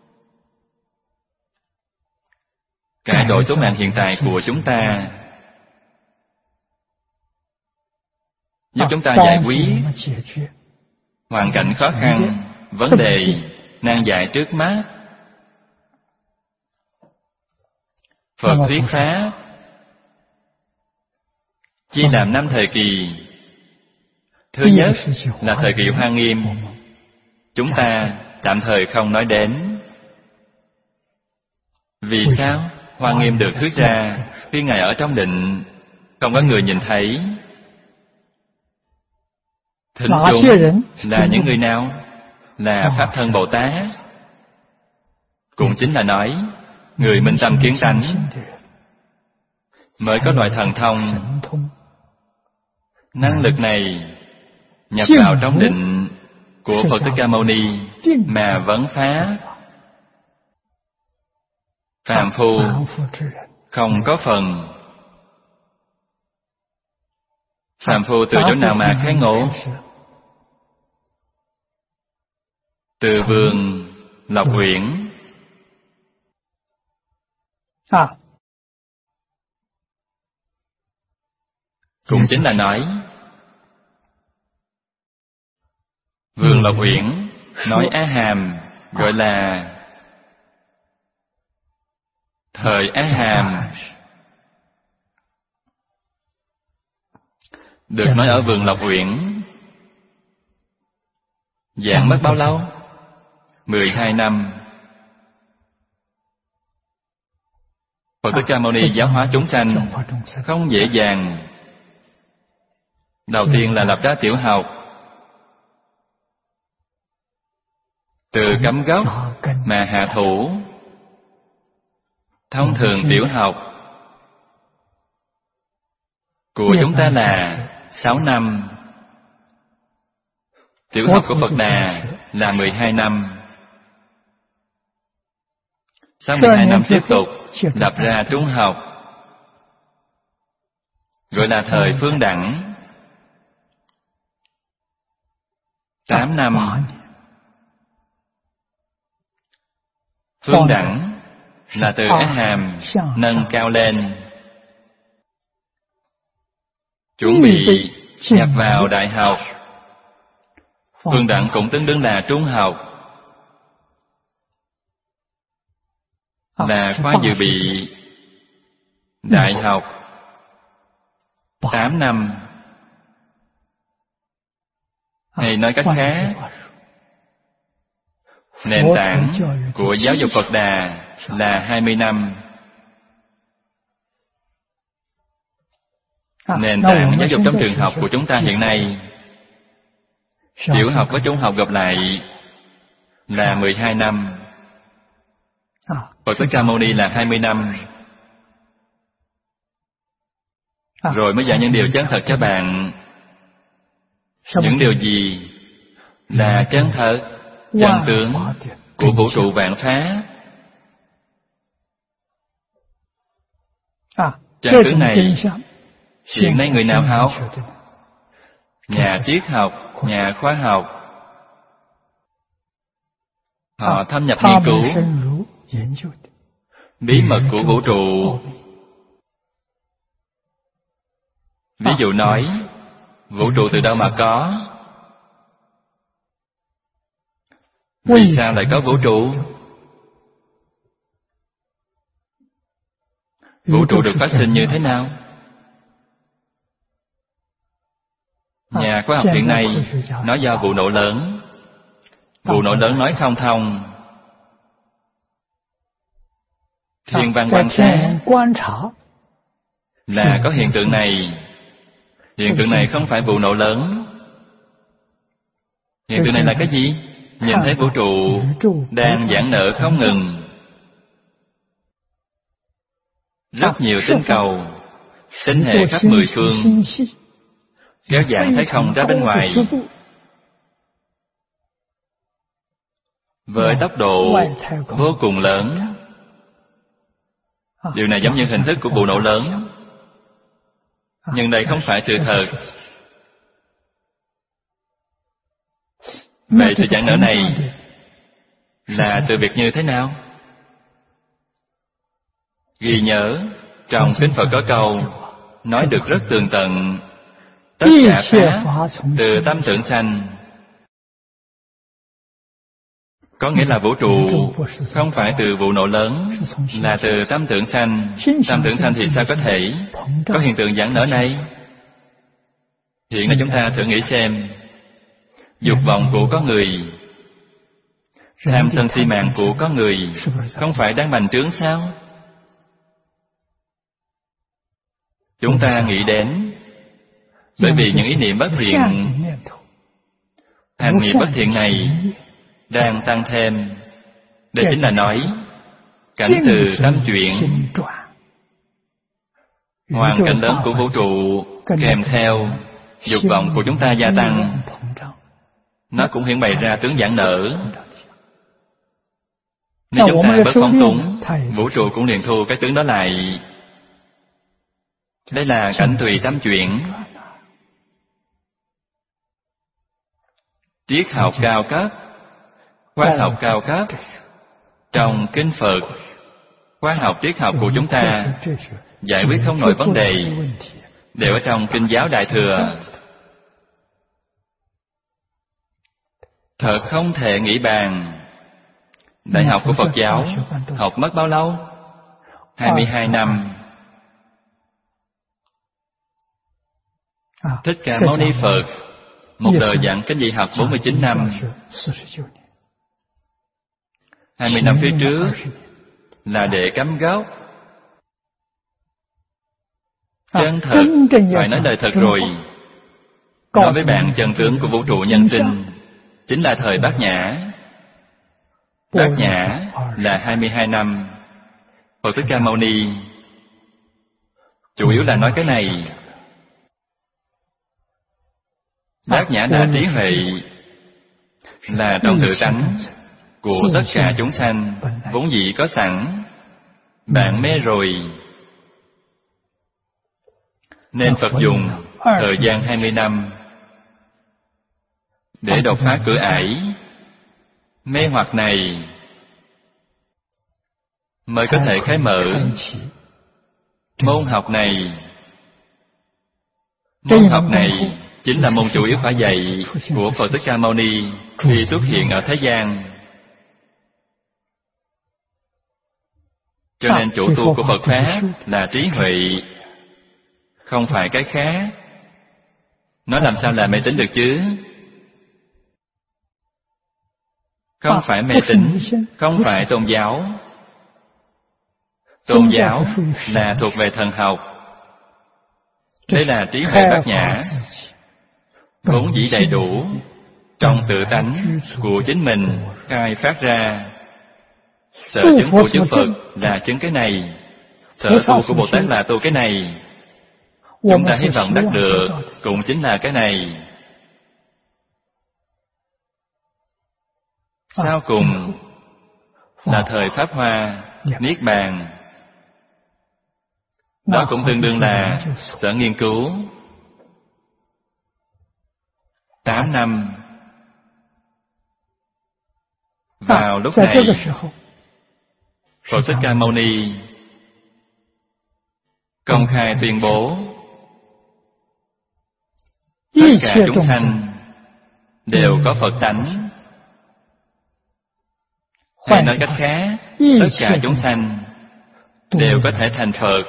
A: Cải đổi số mạng hiện tại của chúng ta, giúp chúng ta giải quyết hoàn cảnh khó khăn, vấn đề nan giải trước mắt. Phật thuyết pháp chia làm năm thời kỳ. Thứ nhất là thời kỳ Hoa Nghiêm. Chúng ta tạm thời không nói đến. Vì sao? Hoa Nghiêm được thuyết ra khi Ngài ở trong định, không có người nhìn thấy. Thính chúng là những người nào? Là Pháp Thân Bồ Tát. cũng chính là nói người minh tâm kiến tánh mới có loại thần thông. Năng lực này nhập vào trong định của Phật Thích Ca Mâu Ni mà vấn phá. Phàm phu không có phần. Phàm phu từ chỗ nào mà khai ngộ? Từ vườn Lộc Uyển. Cũng chính là nói vườn Lộc Uyển, nói Á Hàm gọi là thời Á Hàm, được nói ở vườn Lộc Uyển. Giảng mất bao lâu? Mười hai năm. Phật Thích Ca Mâu Ni giáo hóa chúng sanh không dễ dàng. Đầu tiên là lập ra tiểu học, từ cắm gốc mà hạ thủ. Thông thường tiểu học của chúng ta là sáu năm. Tiểu học của Phật Đà là mười hai năm. Sau mười hai năm tiếp tục lập ra trung học, gọi là thời Phương Đẳng. Tám năm. Phương Đẳng là từ Á Hàm nâng cao lên, chuẩn bị nhập vào đại học. Phương Đẳng cũng tương đương là trung học, là khóa dự bị đại học. Tám năm. Hay nói cách khác, nền tảng của giáo dục Phật Đà là hai mươi năm. Nền tảng giáo dục trong trường học của chúng ta hiện nay, tiểu học với trung học gặp lại là mười hai năm. Phật Thích Ca Mâu Ni là hai mươi năm. Rồi mới dạy những điều chân thật cho bạn. Những điều gì là chân thật, chân tướng của vũ trụ vạn phá? Chân tướng này hiện nay người nào học? Nhà triết học, nhà khoa học. Họ thâm nhập nghiên cứu bí mật của vũ trụ. Ví dụ nói, vũ trụ từ đâu mà có? Vì sao lại có vũ trụ? Vũ trụ được phát sinh như thế nào? Nhà khoa học hiện nay nói do vụ nổ lớn. Vụ nổ lớn nói không thông. Thiên văn quan sát là có hiện tượng này. Hiện tượng này không phải vụ nổ lớn. Hiện tượng này là cái gì? Nhìn thấy vũ trụ đang giãn nở không ngừng. Rất nhiều tinh cầu, tinh hệ khắp mười phương, kéo dạng thấy không ra bên ngoài với tốc độ vô cùng lớn. Điều này giống như hình thức của vụ nổ lớn, nhưng đây không phải sự thật. Vậy sự giãn nở này là sự việc như thế nào? Ghi nhớ, trong kinh Phật có câu nói được rất tường tận: tất cả pháp từ tâm tưởng sanh. Có nghĩa là vũ trụ không phải từ vụ nổ lớn, là từ tâm tưởng sanh. Tâm tưởng sanh thì sao có thể có hiện tượng giãn nở này? Hiện nay chúng ta thử nghĩ xem, dục vọng của con người, tham sân si mạng của con người không phải đang bành trướng sao? Chúng ta nghĩ đến bởi vì những ý niệm bất thiện, hành nghiệp bất thiện này đang tăng thêm. Đây chính là nói cảnh từ tâm chuyển. Hoàn cảnh lớn của vũ trụ kèm theo dục vọng của chúng ta gia tăng, nó cũng hiển bày ra tướng giãn nở. Nếu chúng ta bớt phóng túng, vũ trụ cũng liền thu cái tướng đó lại. Đây là cảnh tùy tâm chuyển. Triết học cao cấp, khoa học cao cấp. Trong kinh Phật, khoa học triết học của chúng ta giải quyết không nổi vấn đề, đều ở trong kinh giáo Đại Thừa. Thật không thể nghĩ bàn. Đại học của Phật giáo học mất bao lâu? hai mươi hai năm. Thích Ca Mâu Ni Phật một đời giảng kinh dị học bốn mươi chín năm. hai mươi năm phía trước là để cắm gốc. Chân thật, phải nói lời thật rồi. Nói với bạn chân tướng của vũ trụ nhân sinh chính là thời Bát Nhã. Bát Nhã là hai mươi hai năm. Phật Thích Ca Mâu Ni chủ yếu là nói cái này. Bát Nhã là trí huệ, là trong tự tánh của tất cả chúng sanh vốn dĩ có sẵn. Bạn mê rồi, nên Phật dùng thời gian hai mươi năm để đột phá cửa ải mê hoặc này, mới có thể khai mở môn học này. Môn học này chính là môn chủ yếu phải dạy của Phật Thích Ca Mâu Ni khi xuất hiện ở thế gian. Cho nên chủ tu của Phật Pháp là trí huệ, không phải cái khác. Nó làm sao là mê tín được chứ? Không phải mê tín, không phải tôn giáo. Tôn giáo là thuộc về thần học. Đây là trí huệ Bát Nhã, vốn dĩ đầy đủ trong tự tánh của chính mình khai phát ra. Sở chứng của chư Phật là chứng cái này, sở tu của Bồ Tát là tu cái này. Chúng ta hy vọng đắc được cũng chính là cái này. Sau cùng là thời Pháp Hoa, Niết Bàn. Đó cũng tương đương là sở nghiên cứu tám năm. Vào lúc này, Phật Thích Ca Mâu Ni công khai tuyên bố tất cả chúng sanh đều có Phật tánh. Hay nói cách khác, tất cả chúng sanh đều có thể thành Phật.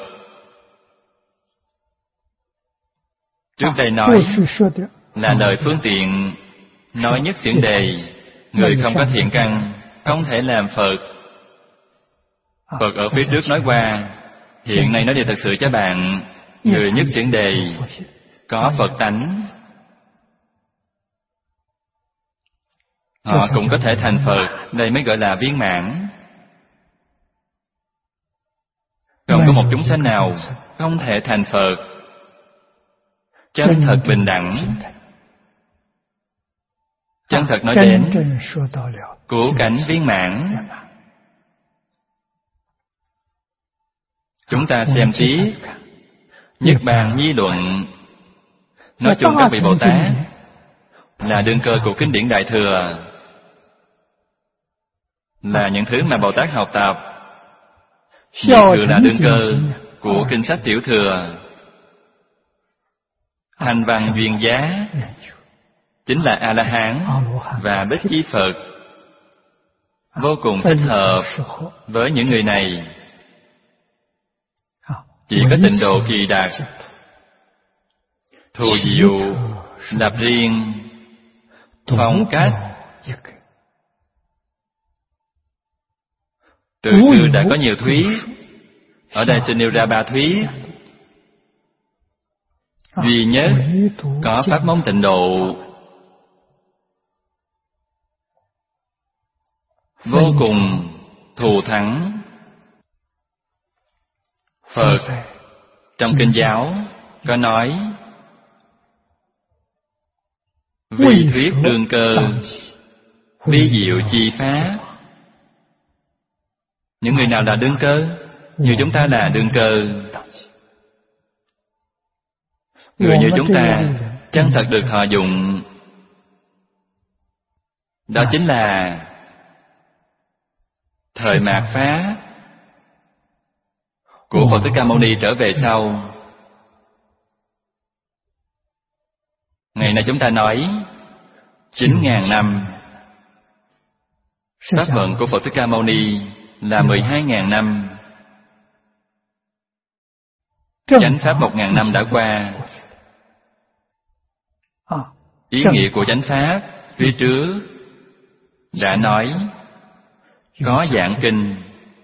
A: Trước đây nói là lời phương tiện, nói nhất xiển đề. Người không có thiện căn không thể làm Phật. Phật ở phía trước nói qua, hiện nay nói điều thật sự cho bạn. Người nhất xiển đề có Phật tánh, họ cũng có thể thành Phật. Đây mới gọi là viên mãn. Không có một chúng sanh nào không thể thành Phật. Chân thật bình đẳng. Chân thật nói đến của cảnh viên mãn. Chúng ta xem tiếp Niết Bàn Nhi Luận. Nói chung các vị Bồ Tát là đương cơ của kinh điển Đại Thừa, là những thứ mà Bồ Tát học tập. Nhị Thừa là đương cơ của kinh sách Tiểu Thừa. Thanh Văn Duyên Giá chính là A-la-hán và Bích Chi Phật. Vô cùng thích hợp với những người này. Chỉ có tịnh độ Kỳ Đạt, thù diệu, lập riêng, phong cách. Từ xưa đã có nhiều thuyết. Ở đây xin nêu ra ba thuyết. Duy nhất có pháp môn tịnh độ, vô cùng thù thắng Phật trong kinh giáo có nói vi thuyết đương cơ, vi diệu chi phá. Những người nào là đương cơ? Như chúng ta là đương cơ. Người như chúng ta chân thật được thọ dụng, đó chính là thời mạt phá của Phật Thích Ca Mâu Ni trở về sau. Ngày nay chúng ta nói chín ngàn năm. Pháp vận của Phật Thích Ca Mâu Ni là mười hai ngàn năm. Chánh Pháp một ngàn năm đã qua. Ý nghĩa của Chánh Pháp phía trước đã nói có giảng kinh.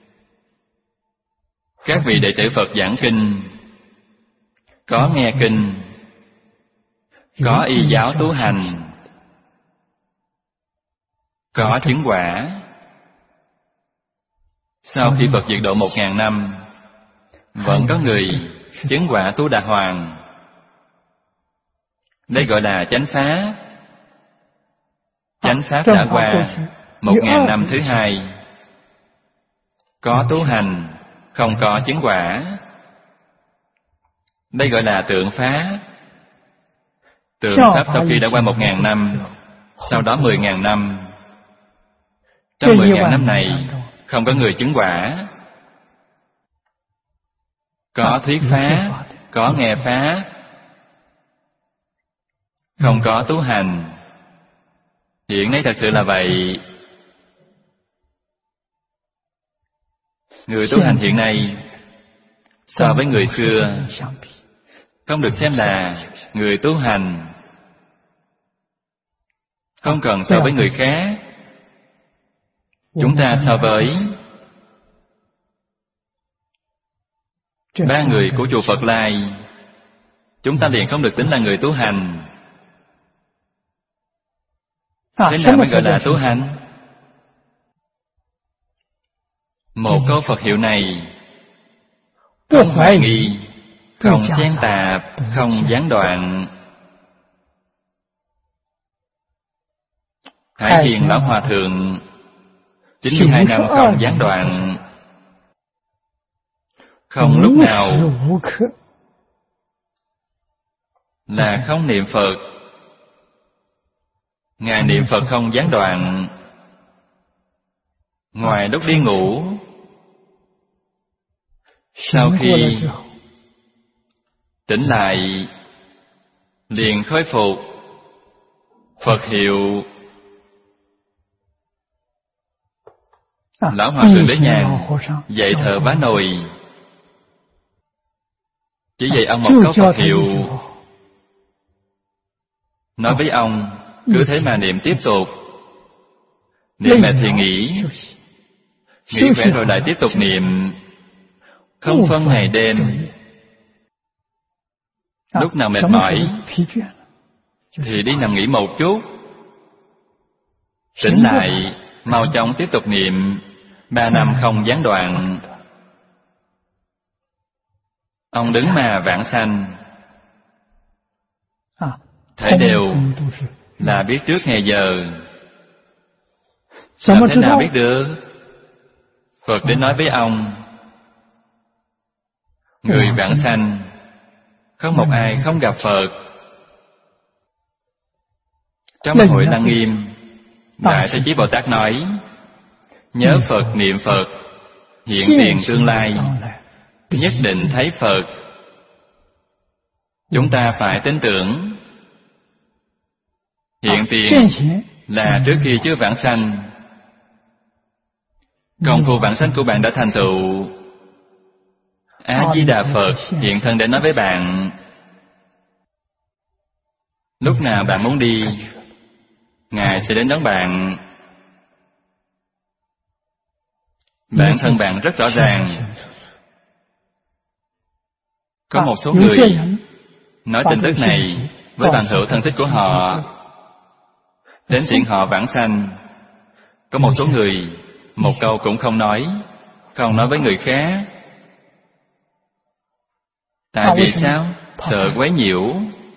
A: Các vị đệ tử Phật giảng kinh, có nghe kinh, có y giáo tu hành, có chứng quả. Sau khi Phật diệt độ một ngàn năm, vẫn có người chứng quả Tu Đà Hoàng. Đây gọi là chánh phá. Chánh pháp đã qua một ngàn năm thứ hai, có tu hành, không có chứng quả. Đây gọi là tượng phá. Tượng pháp sau khi đã qua một ngàn năm, sau đó mười ngàn năm. Trong mười ngàn năm này không có người chứng quả. Có thuyết phá, có nghe phá, không có tu hành. Hiện nay thật sự là vậy. Người tu hành hiện nay so với người xưa không được xem là người tu hành, không cần so với người khác. Chúng ta so với ba người của chùa Phật Lai, chúng ta liền không được tính là người tu hành. Thế nào mới gọi là tu hành? Một câu Phật hiệu này không hoài nghi, không xen tạp, không gián đoạn. Hải Hiền Lão Hòa Thượng chín mươi hai năm không gián đoạn, không lúc nào là không niệm Phật. Ngài niệm Phật không gián đoạn. Ngoài lúc đi ngủ, sau khi tỉnh lại liền khôi phục Phật hiệu. Lão Hòa Thượng Đế Nhàn dạy thợ vá nồi, chỉ dạy ông một câu Phật hiệu, nói với ông cứ thế mà niệm tiếp tục. Niệm mệt thì nghỉ, nghỉ khỏe rồi lại tiếp tục niệm, không phân ngày đêm. Lúc nào mệt mỏi thì đi nằm nghỉ một chút, tỉnh lại mau chóng tiếp tục niệm. Ba năm không gián đoạn. Ông đứng mà vãng sanh, thể đều là biết trước ngày giờ. Làm thế nào biết được? Phật đến nói với ông, người vãng sanh không một ai không gặp Phật. Trong hội Lăng Nghiêm, Đại Thế Chí Bồ Tát nói, nhớ Phật niệm Phật, hiện tiền tương lai nhất định thấy Phật. Chúng ta phải tin tưởng. Hiện tiền là trước khi chưa vãng sanh. Công phu vãng sanh của bạn đã thành tựu. A Di Đà Phật hiện thân để nói với bạn, lúc nào bạn muốn đi, Ngài sẽ đến đón bạn. Bản thân bạn rất rõ ràng. Có một số người nói tin tức này với bạn hữu thân thích của họ, đến tiện họ vãng sanh. Có một số người một câu cũng không nói, không nói với người khác. Tại vì sao? Sợ quấy nhiễu.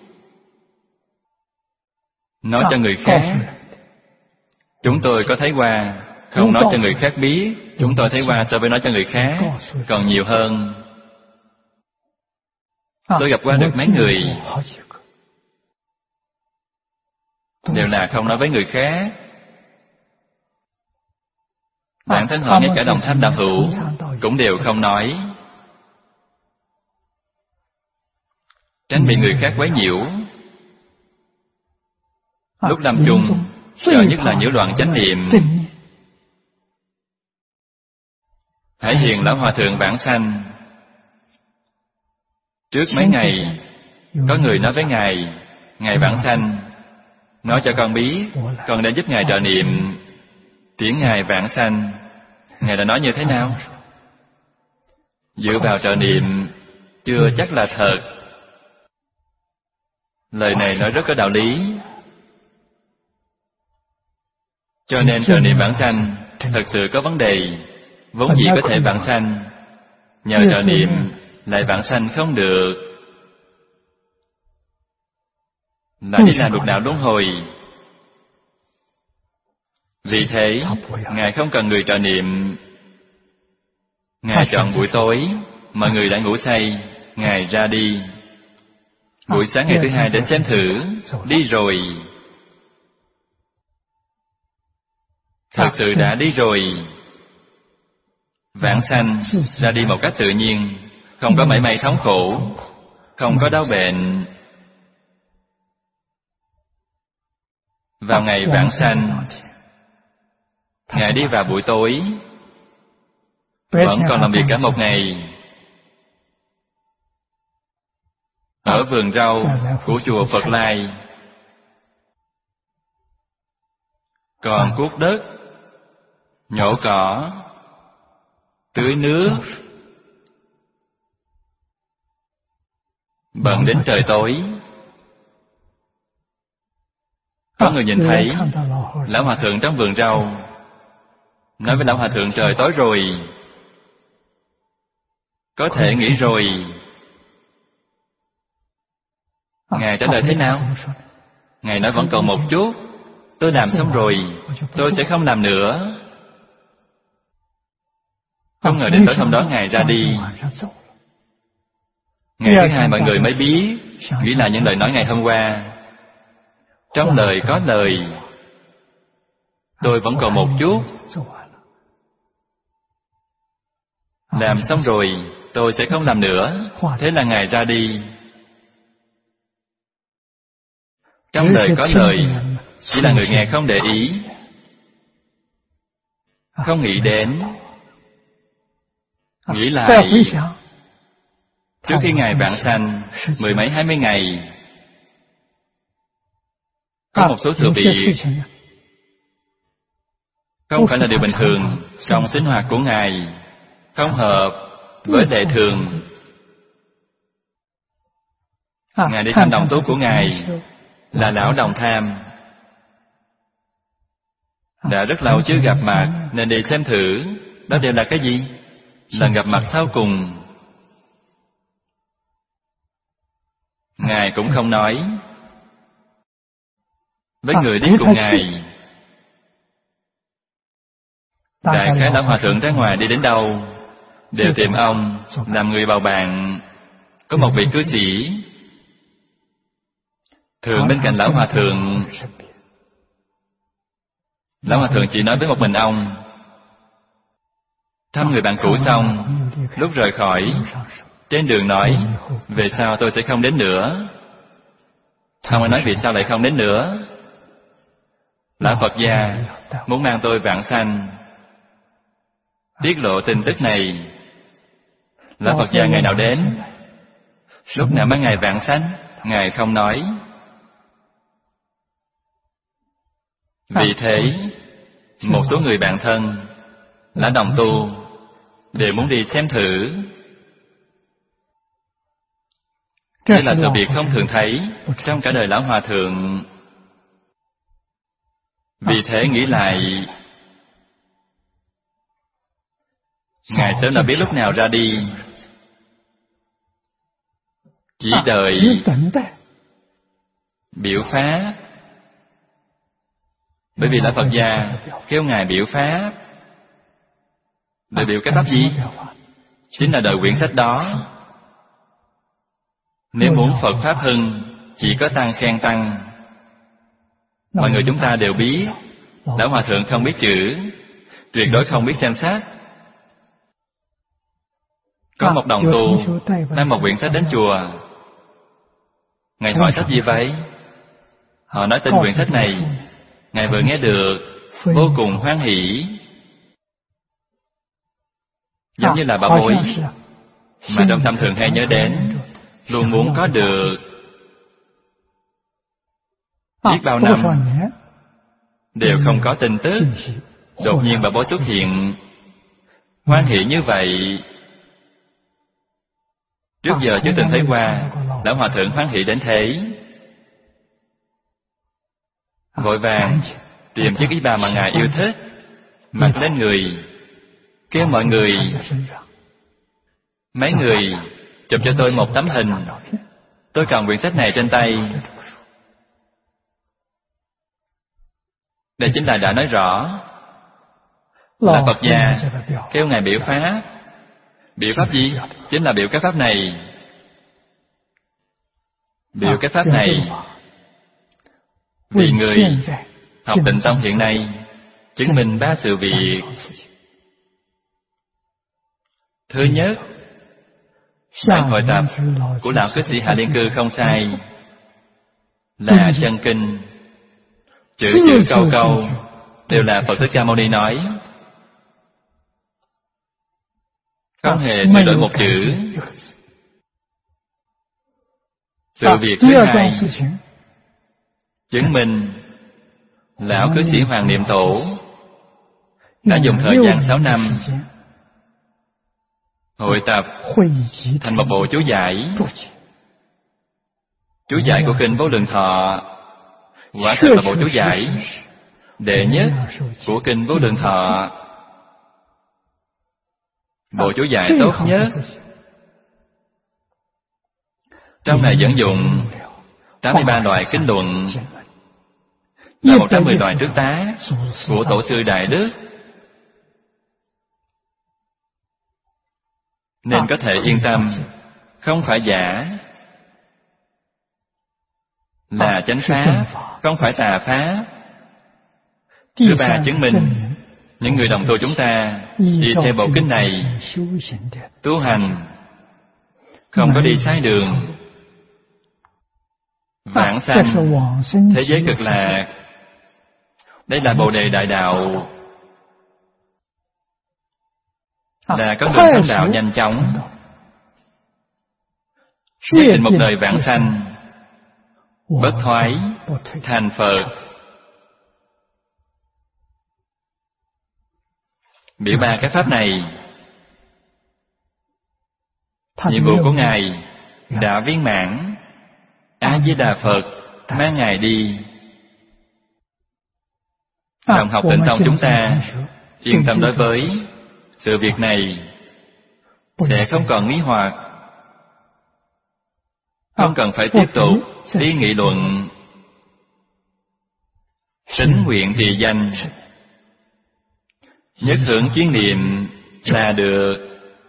A: Nói cho người khác. Chúng tôi có thấy qua. Không nói cho người khác biết. Chúng tôi thấy qua so với nói cho người khác còn nhiều hơn. Tôi gặp qua được mấy người đều là không nói với người khác. Bản thân họ ngay cả đồng tham đạo hữu cũng đều không nói, tránh bị người khác quấy nhiễu. Lúc lâm chung, sợ nhất là nhiễu loạn chánh niệm. Hải Hiền Lão Hòa Thượng vãng sanh. Trước mấy ngày, có người nói với Ngài, Ngài vãng sanh, nói cho con biết, con đã giúp Ngài trợ niệm, tiễn Ngài vãng sanh. Ngài đã nói như thế nào? Dựa vào trợ niệm, chưa chắc là thật. Lời này nói rất có đạo lý. Cho nên trợ niệm vãng sanh thật sự có vấn đề. Vốn dĩ có thể vãng sanh, nhờ trợ niệm lại vãng sanh không được, là đi làm lục đạo luân hồi. Vì thế, Ngài không cần người trợ niệm. Ngài chọn buổi tối, mọi người đã ngủ say, Ngài ra đi. Buổi sáng ngày thứ hai đến xem thử, đi rồi. Thật sự đã đi rồi. Vãng sanh ra đi một cách tự nhiên, không có mảy may thống khổ, không có đau bệnh. Vào ngày vãng sanh, Ngài đi vào buổi tối, vẫn còn làm việc cả một ngày. Ở vườn rau của chùa Phật Lai, còn cuốc đất, nhổ cỏ, tưới nước, bận đến trời tối. Có người nhìn thấy Lão Hòa Thượng trong vườn rau, nói với Lão Hòa Thượng trời tối rồi. Có thể nghỉ rồi. Ngài trả lời thế nào? Ngài nói vẫn còn một chút. Tôi làm xong rồi, tôi sẽ không làm nữa. Không ngờ đến tối hôm đó Ngài ra đi. Ngày thứ hai mọi người mới biết, nghĩ là những lời nói ngày hôm qua. Trong lời có lời, tôi vẫn còn một chút. Làm xong rồi, tôi sẽ không làm nữa. Thế là Ngài ra đi. Trong lời có lời, chỉ là người nghe không để ý, không nghĩ đến. Nghĩ lại, trước khi Ngài vãng sanh mười mấy hai mươi ngày, có một số sự việc không phải là điều bình thường trong sinh hoạt của Ngài, không hợp với lệ thường. Ngài đi thăm đồng tú của Ngài là lão đồng tham. Đã rất lâu chưa gặp mặt nên đi xem thử đó đều là cái gì. Lần gặp mặt sau cùng, Ngài cũng không nói với người đi cùng Ngài. Đại khái Lão Hòa Thượng ra ngoài đi đến đâu đều tìm ông làm người bầu bạn. Có một vị cư sĩ thường bên cạnh Lão Hòa Thượng. Lão Hòa Thượng chỉ nói với một mình ông. Thăm người bạn cũ xong, lúc rời khỏi, trên đường nói, về sau tôi sẽ không đến nữa. Ông ấy nói vì sao lại không đến nữa? Lão Phật gia muốn mang tôi vãng sanh. Tiết lộ tin tức này. Lão Phật gia ngày nào đến? Lúc nào mới Ngài vãng sanh? Ngài không nói. Vì thế, một số người bạn thân là đồng tu đều muốn đi xem thử. Đây là sự việc không thường thấy trong cả đời Lão Hòa Thượng. Vì thế nghĩ lại, Ngài sớm đã biết lúc nào ra đi. chỉ đợi biểu pháp. Bởi vì là Phật gia kêu Ngài biểu pháp. Để biểu cái pháp gì? Chính là đời quyển sách đó. Nếu muốn Phật pháp hưng, chỉ có tăng khen tăng. Mọi người chúng ta đều biết, Lão Hòa Thượng không biết chữ, tuyệt đối không biết xem sách. Có một đồng tu mang một quyển sách đến chùa. Ngài hỏi sách gì vậy? Họ nói tên quyển sách này. Ngài vừa nghe được, vô cùng hoan hỷ, giống như là bảo bối mà trong tâm thường hay nhớ đến, luôn muốn có được. Biết bao năm đều không có tin tức, đột nhiên bảo bối xuất hiện, hoan hỷ như vậy. Trước giờ chưa từng thấy qua Lão Hòa Thượng hoan hỷ đến thế. Vội vàng tìm chiếc y bào mà Ngài yêu thích, mặc lên người, kêu mọi người, mấy người chụp cho tôi một tấm hình, tôi cầm quyển sách này trên tay. Đây chính là đã nói rõ là Phật gia kêu Ngài biểu pháp. Biểu pháp gì? Chính là biểu cái pháp này. Biểu cái pháp này vì người học Tịnh Tông hiện nay chứng minh ba sự việc. Thứ nhất, bản hội tập của Lão Cư Sĩ Hạ Liên Cư không sai, là chân kinh, chữ chữ câu câu đều là Phật Thích Ca Mâu Ni nói, không hề sửa đổi một chữ. Sự việc thứ hai, chứng minh Lão Cư Sĩ Hoàng Niệm Tổ đã dùng thời gian sáu năm hội tập thành một bộ chú giải. Chú giải của kinh Vô Lượng Thọ quả thật là bộ chú giải đệ nhất của kinh Vô Lượng Thọ, bộ chú giải tốt nhất. Trong này dẫn dụng tám mươi ba loại kinh luận, là một trăm mười loại trước tá của Tổ sư Đại Đức, nên có thể yên tâm, không phải giả, là chánh pháp, không phải tà pháp. Thứ ba, chứng minh những người đồng tu chúng ta đi theo bộ kinh này tu hành, không có đi sai đường, vãng sanh thế giới cực lạc. Đây là Bồ Đề Đại Đạo, là có đường thánh đạo nhanh chóng, nhất định một đời vãng sanh, bất thoái thành Phật. Biểu ba cái pháp này, nhiệm vụ của Ngài đã viên mãn. A Di Đà Phật mang Ngài đi. Đồng học Tịnh Tông chúng ta yên tâm đối với sự việc này, sẽ không còn nghi hoặc, không cần phải tiếp tục đi nghị luận. Tín nguyện trì danh, nhất hưởng chuyên niệm là được.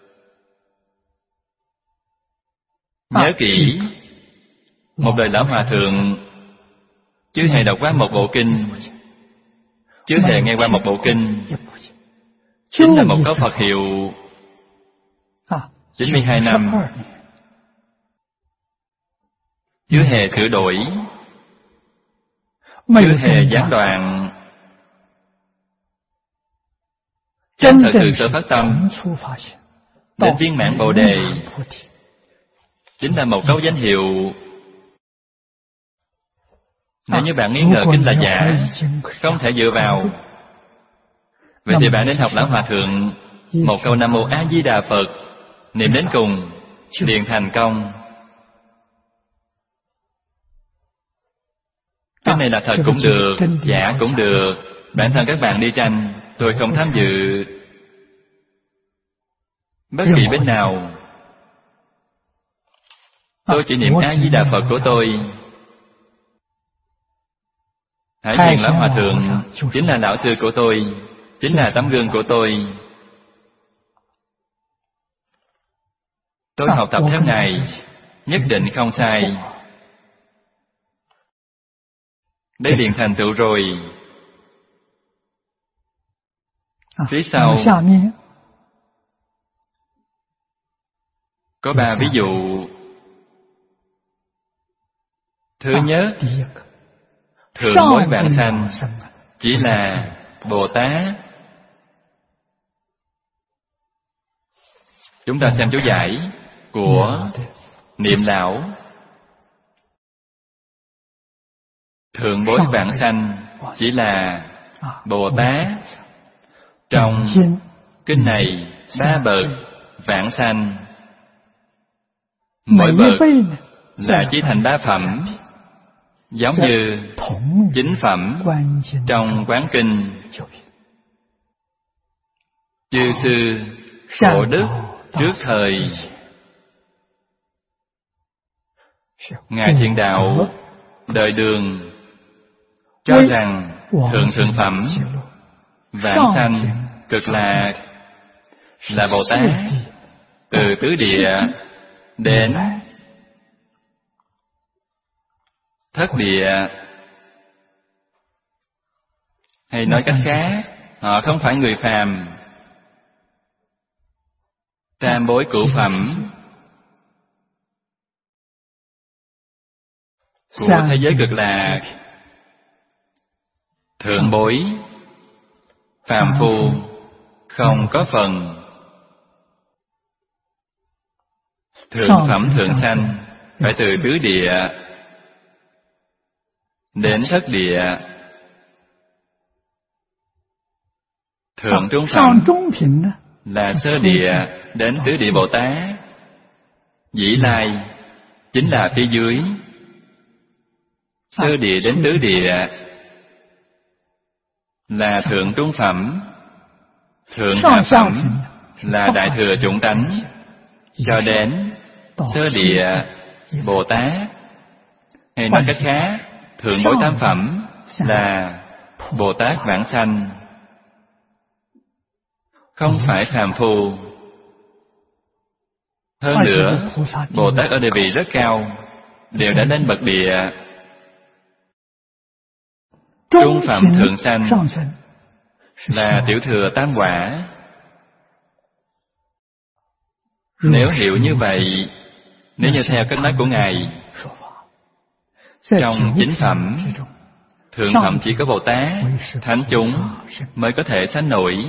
A: Nhớ kỹ, một đời Lão Hòa Thượng chưa hề đọc qua một bộ kinh, chưa hề nghe qua một bộ kinh, chính là một có Phật hiệu chín mươi hai năm, chưa hề sửa đổi, chưa hề gián đoạn, chân thật từ sơ phát tâm đến viên mãn Bồ Đề, chính là một câu danh hiệu. Nếu như bạn nghi ngờ kinh là giả, không thể dựa vào, vậy thì bạn nên học Lão Hòa Thượng một câu Nam Mô A Di Đà Phật, niệm đến cùng liền thành công. Cái này là thật cũng được, giả cũng được. Bản thân các bạn đi tranh, tôi không tham dự bất kỳ bên nào. Tôi chỉ niệm A-di-đà Phật của tôi. Hải Thiền Lão Hòa Thượng chính là lão sư của tôi, chính là tấm gương của tôi. Tôi học tập theo Ngài, nhất định không sai. Đây liền thành tựu rồi. Phía sau có ba ví dụ. Thứ nhất, thượng bối vãng sanh chỉ là Bồ Tát. Chúng ta xem chú giải của Niệm Lão. Thượng bối vãng sanh chỉ là Bồ Tát. Trong kinh này ba bậc vãng sanh, mỗi bậc là chí thành ba phẩm, giống như chính phẩm trong Quán Kinh. Chư sư Cổ Đức trước thời Ngài Thiện Đạo đời Đường cho rằng thượng thượng phẩm vãng sanh cực lạc là Bồ Tát, từ tứ địa đến thất địa. Hay nói cách khác, họ không phải người phàm. Tam bối cửu phẩm của thế giới cực lạc, thượng bối phàm phu không có phần. Thượng phẩm thượng sanh phải từ tứ địa đến thất địa. Thượng trung phẩm là sơ địa đến tứ địa Bồ Tát. Dĩ lai chính là phía dưới. Sơ địa đến tứ địa là thượng trung phẩm. Thượng hạ phẩm là đại thừa chủng tánh, cho đến sơ địa Bồ Tát. Hay nói cách khác, thượng bối tam phẩm là Bồ Tát vãng sanh, không phải phàm phu. Hơn nữa, Bồ Tát ở địa vị rất cao, đều đã đến bậc địa. Trung phẩm thượng sanh là tiểu thừa tam quả. Nếu hiểu như vậy, nếu như theo cách nói của Ngài, trong chính phẩm, thượng phẩm chỉ có Bồ Tát, thánh chúng mới có thể sanh nổi.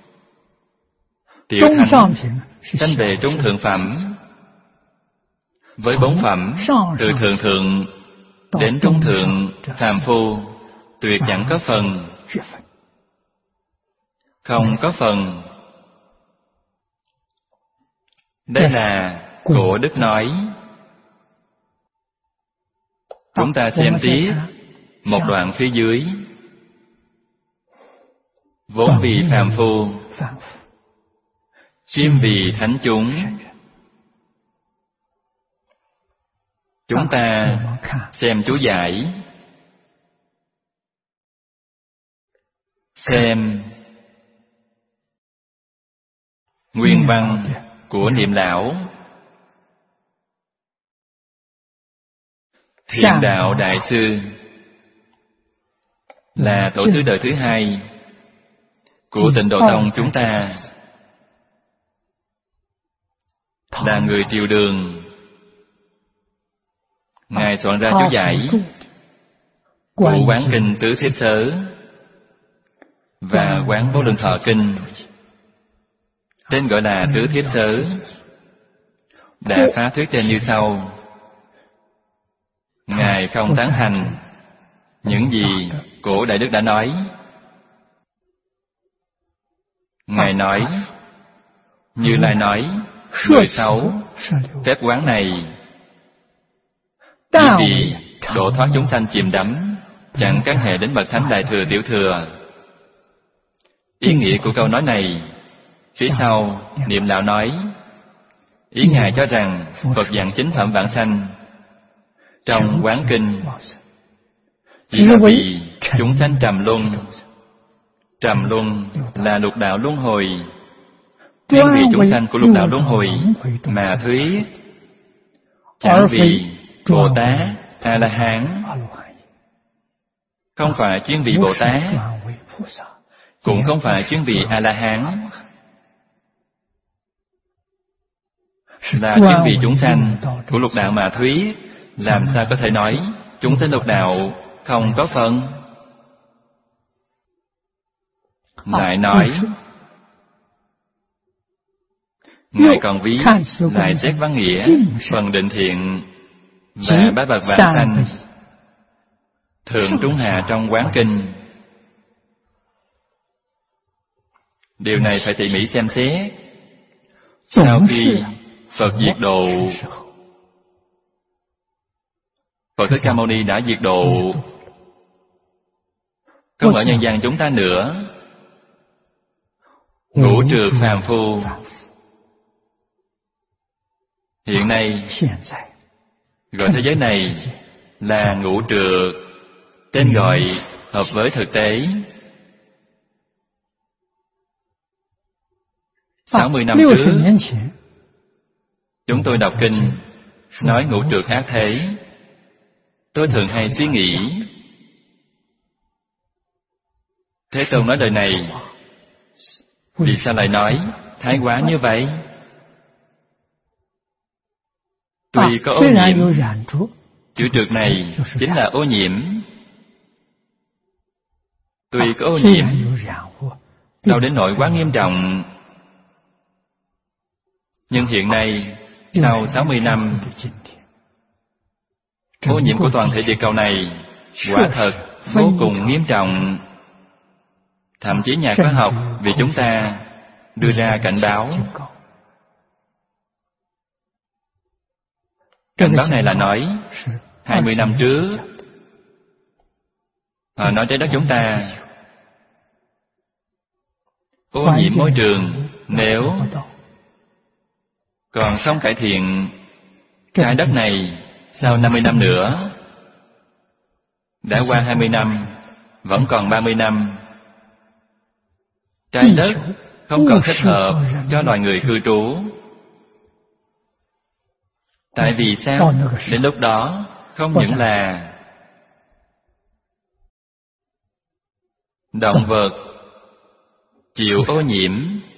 A: Tiểu thánh sanh về trung thượng phẩm. Với bốn phẩm, từ thượng thượng đến trung thượng, phàm phu tuyệt chẳng có phần. Không có phần. Đây là Cổ Đức nói. Chúng ta xem tiếp một đoạn phía dưới. Vốn vì phàm phu, chiêm vì thánh chúng. Chúng ta xem chú giải. Xem nguyên văn của Niệm Lão. Thiện Đạo Đại Sư là tổ sư đời thứ hai của Tịnh Độ Tông chúng ta, là người Triều Đường. Ngài soạn ra chú giải của Quán Kinh Tứ Thiết Sớ và Quán Vô Lượng Thọ Kinh, tên gọi là Tứ Thiết Sớ. Đã phá thuyết trên như sau. Ngài không tán thành những gì cổ Đại Đức đã nói. Ngài nói, Như Lai nói, mười sáu phép quán này chỉ vì độ thoát chúng sanh chìm đắm, chẳng căn hệ đến bậc thánh đại thừa tiểu thừa. Ý nghĩa của câu nói này, phía sau Niệm Lão nói, Ý Ngài cho rằng Phật dặn chính phẩm vãng sanh trong Quán Kinh chỉ là vì chúng sanh trầm luân. Trầm luân là lục đạo luân hồi, chuyên vì chúng sanh của lục đạo luân hồi mà thuyết, chẳng vì Bồ Tát A-la-hán. Không phải chuyên vị Bồ Tát, cũng không phải chuyên vị A-la-hán, là chuyên vị chúng sanh của lục đạo mà thuyết. Làm sao có thể nói chúng sanh lục đạo không có phần? Lại nói, Ngài còn ví lại xét văn nghĩa, phần định thiện và bá bậc vãng sanh, thượng trung hạ trong Quán Kinh. Điều này phải tỉ mỉ xem xét. Sau khi Phật diệt độ, Phật Thích Ca Mâu Ni đã diệt độ, không ở nhân gian chúng ta nữa. Ngũ trược phàm phu hiện nay gọi thế giới này là ngũ trược, tên gọi hợp với thực tế. Sáu mươi năm trước, chúng tôi đọc kinh nói ngũ trược ác thế. Tôi thường hay suy nghĩ, Thế Tôn nói đời này vì sao lại nói thái quá như vậy? Tuy có ô nhiễm, chữ trược này chính là ô nhiễm. Tuy có ô nhiễm, đâu đến nỗi quá nghiêm trọng. Nhưng hiện nay, sau sáu mươi năm, ô nhiễm của toàn thể địa cầu này quả thật vô cùng nghiêm trọng. Thậm chí nhà khoa học vì chúng ta đưa ra cảnh báo. Cảnh báo này là nói hai mươi năm trước họ nói trái đất chúng ta ô nhiễm môi trường, nếu còn không cải thiện, trái đất này sau năm mươi năm nữa, đã qua hai mươi năm, vẫn còn ba mươi năm, trái đất không còn thích hợp cho loài người cư trú. Tại vì sao? Đến lúc đó không những là động vật chịu ô nhiễm,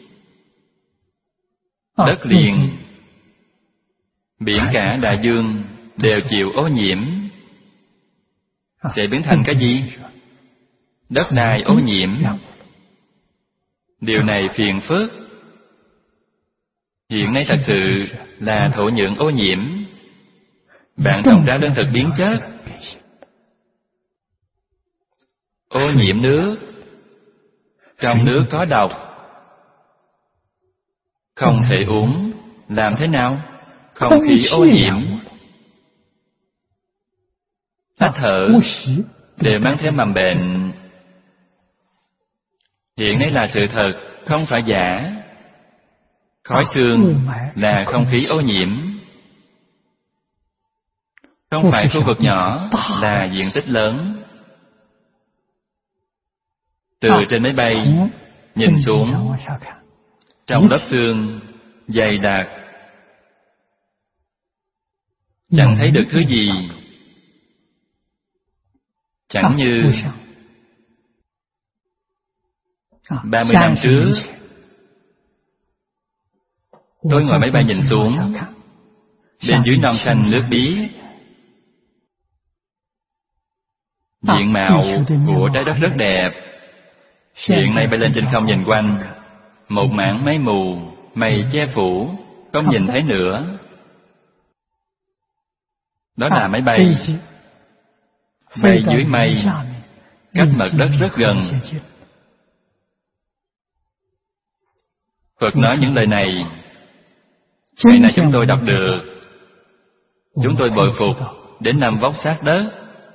A: đất liền, biển cả đại dương đều chịu ô nhiễm, sẽ biến thành cái gì? Đất đai ô nhiễm. Điều này phiền phức. Hiện nay thật sự là thổ nhưỡng ô nhiễm. Bạn trồng ra lương thực biến chất, ô nhiễm nước, trong nước có độc, không thể uống. Làm thế nào? Không khí ô nhiễm, hít thở đều mang theo mầm bệnh. Hiện nay là sự thật, không phải giả. Khói xương là không khí ô nhiễm. Không phải khu vực nhỏ, là diện tích lớn. Từ trên máy bay nhìn xuống, trong lớp xương dày đặc, chẳng thấy được thứ gì. Chẳng như ba mươi năm trước, tôi ngồi máy bay nhìn xuống, bên dưới non xanh nước biếc, diện mạo của trái đất rất đẹp. Hiện nay bay lên trên không nhìn quanh, một mảng mây mù, mây che phủ, không nhìn thấy nữa. Đó là máy bay. Bay dưới mây, cách mặt đất rất gần. Phật nói những lời này, ngày nay chúng tôi đọc được, chúng tôi bội phục đến nằm vóc sát đất.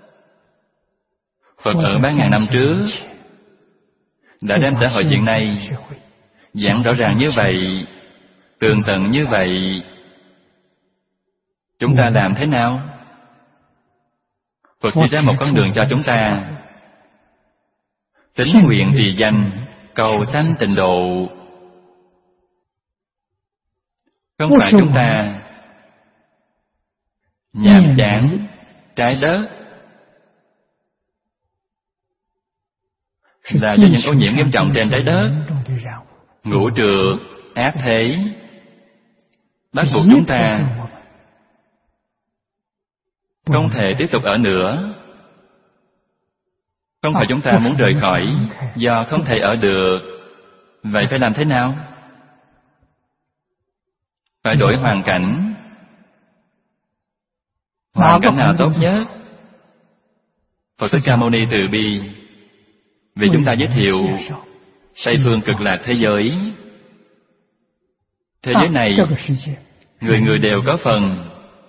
A: Phật ở ba ngàn năm trước đã đem xã hội hiện nay giảng rõ ràng như vậy, tường tận như vậy, Chúng ta làm thế nào? Phật chỉ ra một con đường cho chúng ta: tín nguyện trì danh, cầu sanh tịnh độ. Không phải chúng ta nhàm chán trái đất, là do những ô nhiễm nghiêm trọng trên trái đất, ngũ trược, ác thế, bắt buộc chúng ta không thể tiếp tục ở nữa. Không phải chúng ta muốn rời khỏi, do không thể ở được. Vậy phải làm thế nào? Phải đổi hoàn cảnh. Hoàn cảnh nào tốt nhất? Phật Thích Ca Mâu Ni từ bi vì chúng ta giới thiệu Tây phương cực lạc thế giới. Thế giới này người người đều có phần.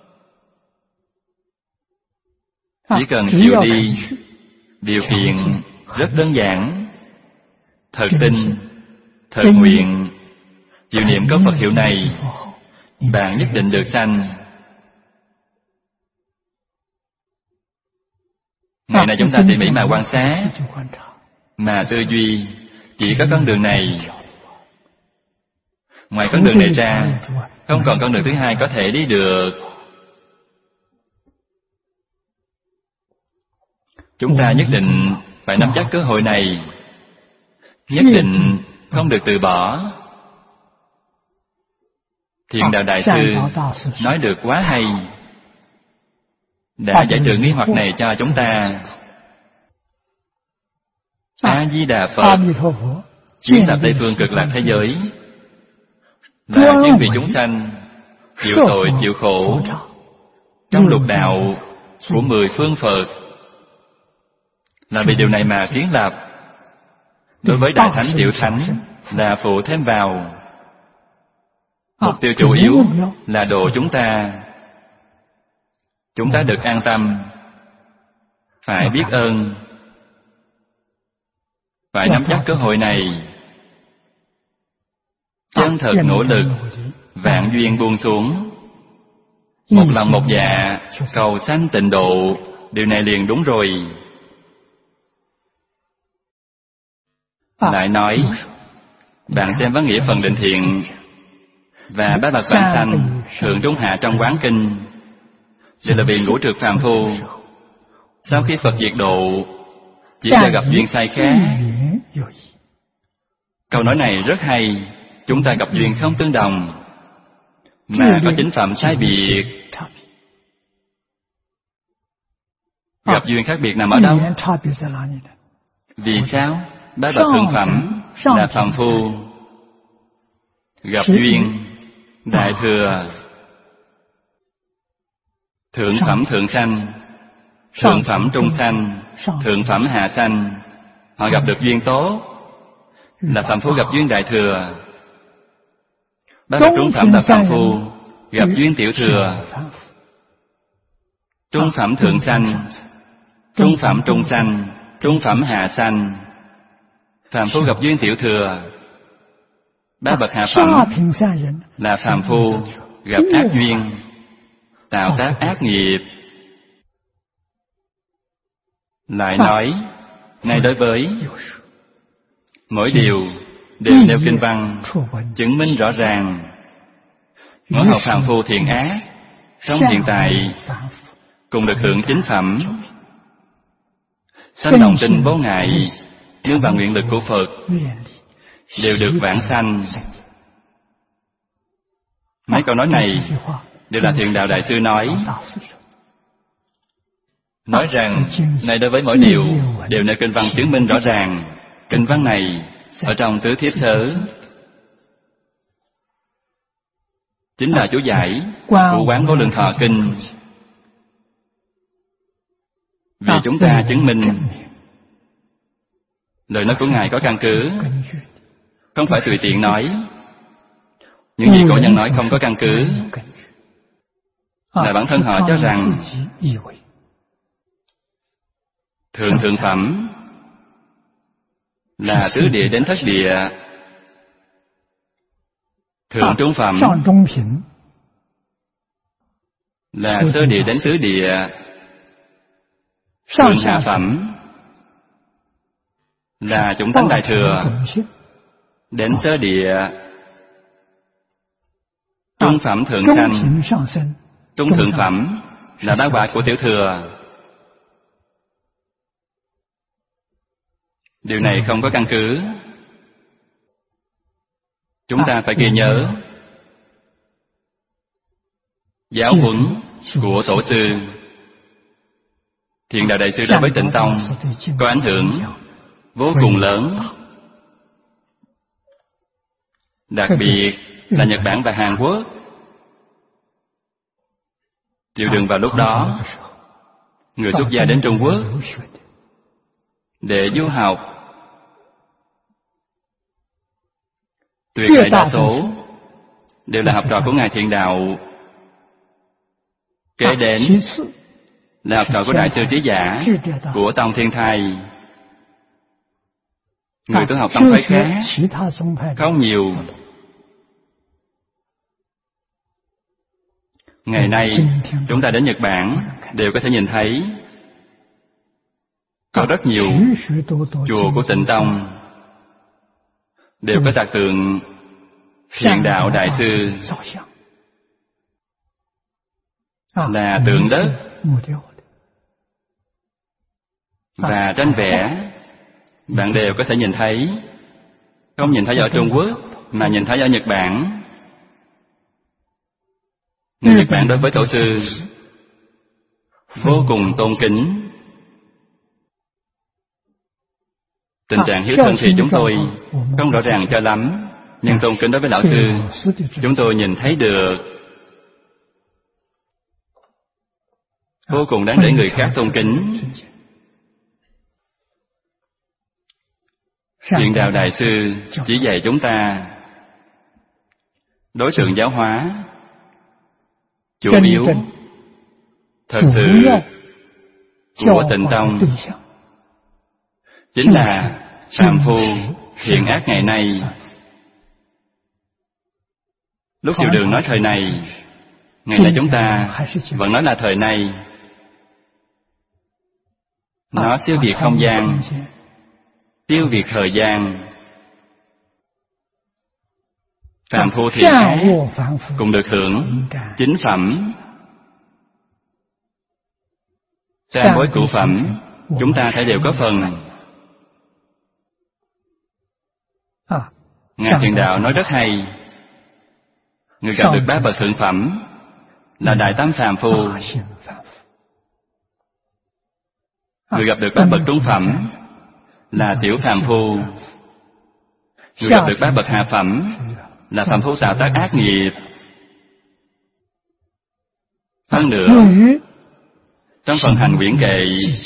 A: Chỉ cần chịu đi, điều kiện rất đơn giản: thật tin, thật nguyện, chịu niệm có Phật hiệu này, bạn nhất định được sanh. Ngày nay chúng ta tỉ mỉ mà quan sát, mà tư duy, chỉ có con đường này. Ngoài con đường này ra, không còn con đường thứ hai có thể đi được. Chúng ta nhất định phải nắm chắc cơ hội này, nhất định không được từ bỏ. Thiền Đạo Đại Sư nói được quá hay, đã giải trừ nghi hoặc này cho chúng ta. A Di Đà Phật chuyên lập Tây phương cực lạc thế giới, là chuyên vì chúng sanh chịu tội chịu khổ trong lục đạo của mười phương Phật. Là vì điều này mà kiến lập. Đối với Đại Thánh Tiểu Thánh là phụ thêm vào. Mục tiêu chủ yếu là độ chúng ta. Chúng ta được an tâm, phải biết ơn, phải nắm chắc cơ hội này, chân thật nỗ lực, vạn duyên buông xuống, một lòng một dạ cầu sanh tịnh độ. Điều này liền đúng rồi. Lại nói, bạn xem Văn Nghĩa Phần Định Thiện và Bá Bạc Vãng Sanh Thượng Trung Hạ trong Quán Kinh đều là vì ngũ trược phàm phu. Sau khi Phật diệt độ, chỉ là gặp duyên sai khác. Câu nói này rất hay. Chúng ta gặp duyên không tương đồng, mà có chính phẩm sai biệt. Gặp duyên khác biệt nằm ở đâu? Vì sao? Bá Bạc thượng phẩm là phàm phu, gặp duyên đại thừa. Thượng phẩm thượng sanh, thượng phẩm trung sanh, thượng phẩm hạ sanh. Họ gặp được duyên tốt là phàm phu gặp duyên đại thừa. Bá Bạc trung phẩm là phàm phu gặp duyên tiểu thừa. Trung phẩm thượng sanh, trung phẩm trung sanh, trung phẩm hạ sanh. Phàm phu gặp duyên tiểu thừa. Ba bậc hạ phẩm là phàm phu gặp ác duyên, tạo tác ác nghiệp. Lại nói, ngay đối với mỗi điều đều nêu kinh văn chứng minh rõ ràng. Mỗi hậu phàm phu thiện ác trong hiện tại cùng được hưởng chính phẩm. Sanh lòng tin vô ngại, nương vào nguyện lực của Phật, đều được vãng sanh. Mấy câu nói này đều là Thiền Đạo Đại Sư nói. Nói rằng, này đối với mỗi điều đều nêu kinh văn chứng minh rõ ràng. Kinh văn này ở trong Tứ Thiếp Sớ chính là chú giải của Quán Vô Lượng Thọ Kinh. Vì chúng ta chứng minh lời nói của Ngài có căn cứ, không phải tùy tiện nói. Những gì cổ nhân nói không có căn cứ, là bản thân họ cho rằng thượng thượng phẩm là tứ địa đến thất địa, thượng trung phẩm là sơ địa đến tứ địa, thượng hạ phẩm là chủng tánh đại thừa, đến sơ địa, trung phẩm thượng sanh, trung thượng phẩm là bát quả của tiểu thừa. Điều này không có căn cứ. Chúng ta phải ghi nhớ giáo huấn của tổ sư. Thiền Đạo Đại Sư đối với Tịnh Tông có ảnh hưởng vô cùng lớn, đặc biệt là Nhật Bản và Hàn Quốc. Tiểu Đường vào lúc đó, người xuất gia đến Trung Quốc để du học, tuyệt đại đa số đều là học trò của Ngài Thiện Đạo. Kế đến là học trò của Đại sư Trí Giả, của Tông Thiên Thai. Người tu học tông phái khác không nhiều. Ngày nay chúng ta đến Nhật Bản đều có thể nhìn thấy có rất nhiều chùa của Tịnh Tông đều có tạc tượng Thiện Đạo Đại Sư, là tượng đất và tranh vẽ. Bạn đều có thể nhìn thấy, không nhìn thấy ở Trung Quốc mà nhìn thấy ở Nhật Bản. Người Nhật Bản đối với tổ sư vô cùng tôn kính. Tình trạng hiếu thân thì chúng tôi không rõ ràng cho lắm, nhưng tôn kính đối với lão sư chúng tôi nhìn thấy được. Vô cùng đáng để người khác tôn kính. Thiện Đạo Đại Sư chỉ dạy chúng ta đối tượng giáo hóa chủ yếu thật sự của Tịnh Tông chính là phàm phu thiện ác ngày nay. Lúc Tiểu Đường nói thời này, ngày nay chúng ta vẫn nói là thời nay. Nó siêu việt không gian, tiêu việt thời gian. Phàm phu thiện ác cũng được hưởng chính phẩm. Tam bối cụ phẩm chúng ta thấy đều có phần. Ngài Thiện Đạo nói rất hay. Người gặp được bát bậc thượng phẩm là đại tam phàm phu. Người gặp được bát bậc trung phẩm là tiểu phàm phu. Người gặp được bát bậc hạ phẩm là phàm phu tạo tác ác nghiệp. Hơn nữa, trong phần hành quyển kệ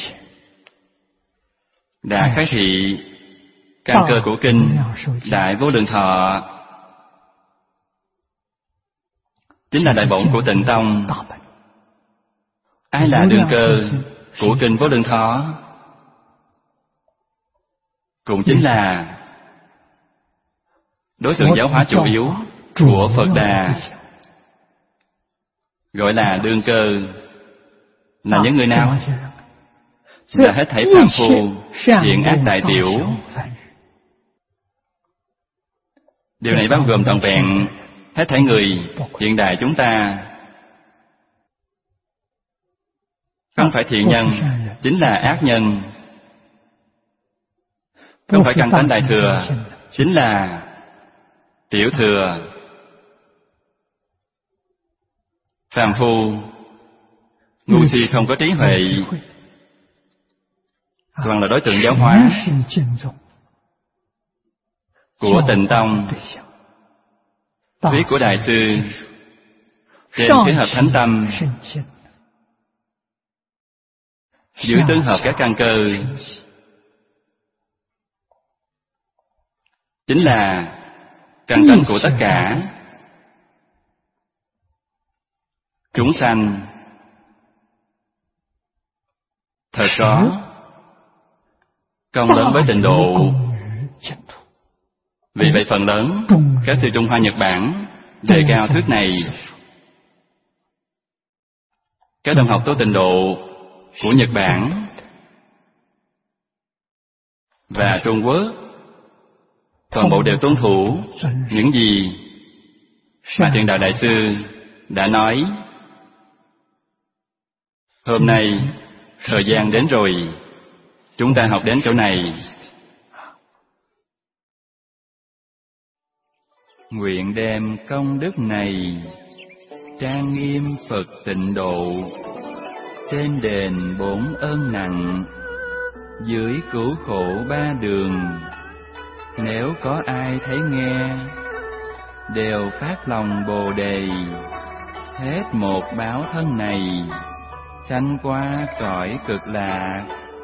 A: đã khai thị căn cơ của kinh Đại Vô Lượng Thọ, chính là đại bổn của Tịnh Tông. Ai là đương cơ của kinh Vô Lượng Thọ? Cũng chính là đối tượng giáo hóa chủ yếu của Phật Đà. Gọi là đương cơ là những người nào? Là hết thảy phàm phu thiện ác đại tiểu. Điều này bao gồm trọn vẹn hết thảy người hiện đại chúng ta. Không phải thiện nhân chính là ác nhân. Không phải căn tánh đại thừa chính là tiểu thừa. Phàm phu ngu si không có trí huệ, toàn là đối tượng giáo hóa của Tịnh Tông. Thuyết của Đại Sư trên thế hợp thánh tâm, dưới tương hợp các căn cơ, chính là căn tánh của tất cả chúng sanh. Thật có công lớn với trình độ. Vì vậy phần lớn các sư Trung Hoa Nhật Bản đề cao thuyết này. Các đồng học tu tịnh độ của Nhật Bản và Trung Quốc toàn bộ đều tuân thủ những gì mà Thiện Đạo Đại Sư đã nói. Hôm nay thời gian đến rồi, chúng ta học đến chỗ này. Nguyện đem công đức này trang nghiêm Phật tịnh độ, trên đền bốn ơn nặng, dưới cứu khổ ba đường. Nếu có ai thấy nghe, đều phát lòng Bồ Đề, hết một báo thân này, sanh qua cõi cực lạc.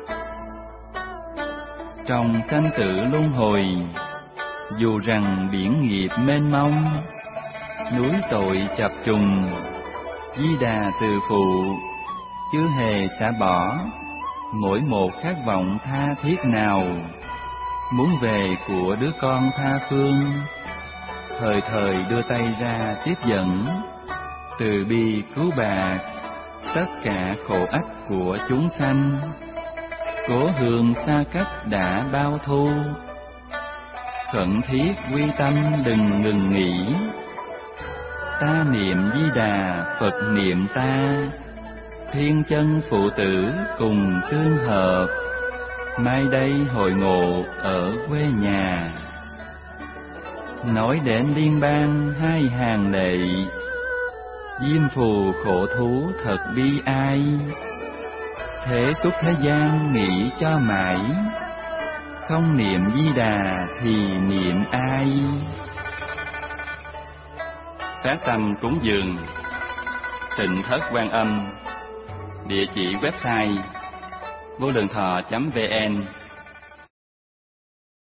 A: Trong sanh tử luân hồi, dù rằng biển nghiệp mênh mông, núi tội chập trùng, Di Đà từ phụ chưa hề xả bỏ mỗi một khát vọng tha thiết nào, muốn về của đứa con tha phương, thời thời đưa tay ra tiếp dẫn, từ bi cứu bạc tất cả khổ ách của chúng sanh. Cố hương xa cách đã bao thu, khẩn thiết quy tâm đừng ngừng nghỉ. Ta niệm Di Đà, Phật niệm ta, thiên chân phụ tử cùng tương hợp. Mai đây hội ngộ ở quê nhà, nói đến liên bang hai hàng lệ. Diêm phù khổ thú thật bi ai, thế xuất thế gian nghĩ cho mãi. Không niệm Di Đà thì niệm ai? Phát tâm cúng dường Tịnh Thất Quan Âm. Địa chỉ website vô lượng thọ chấm vn.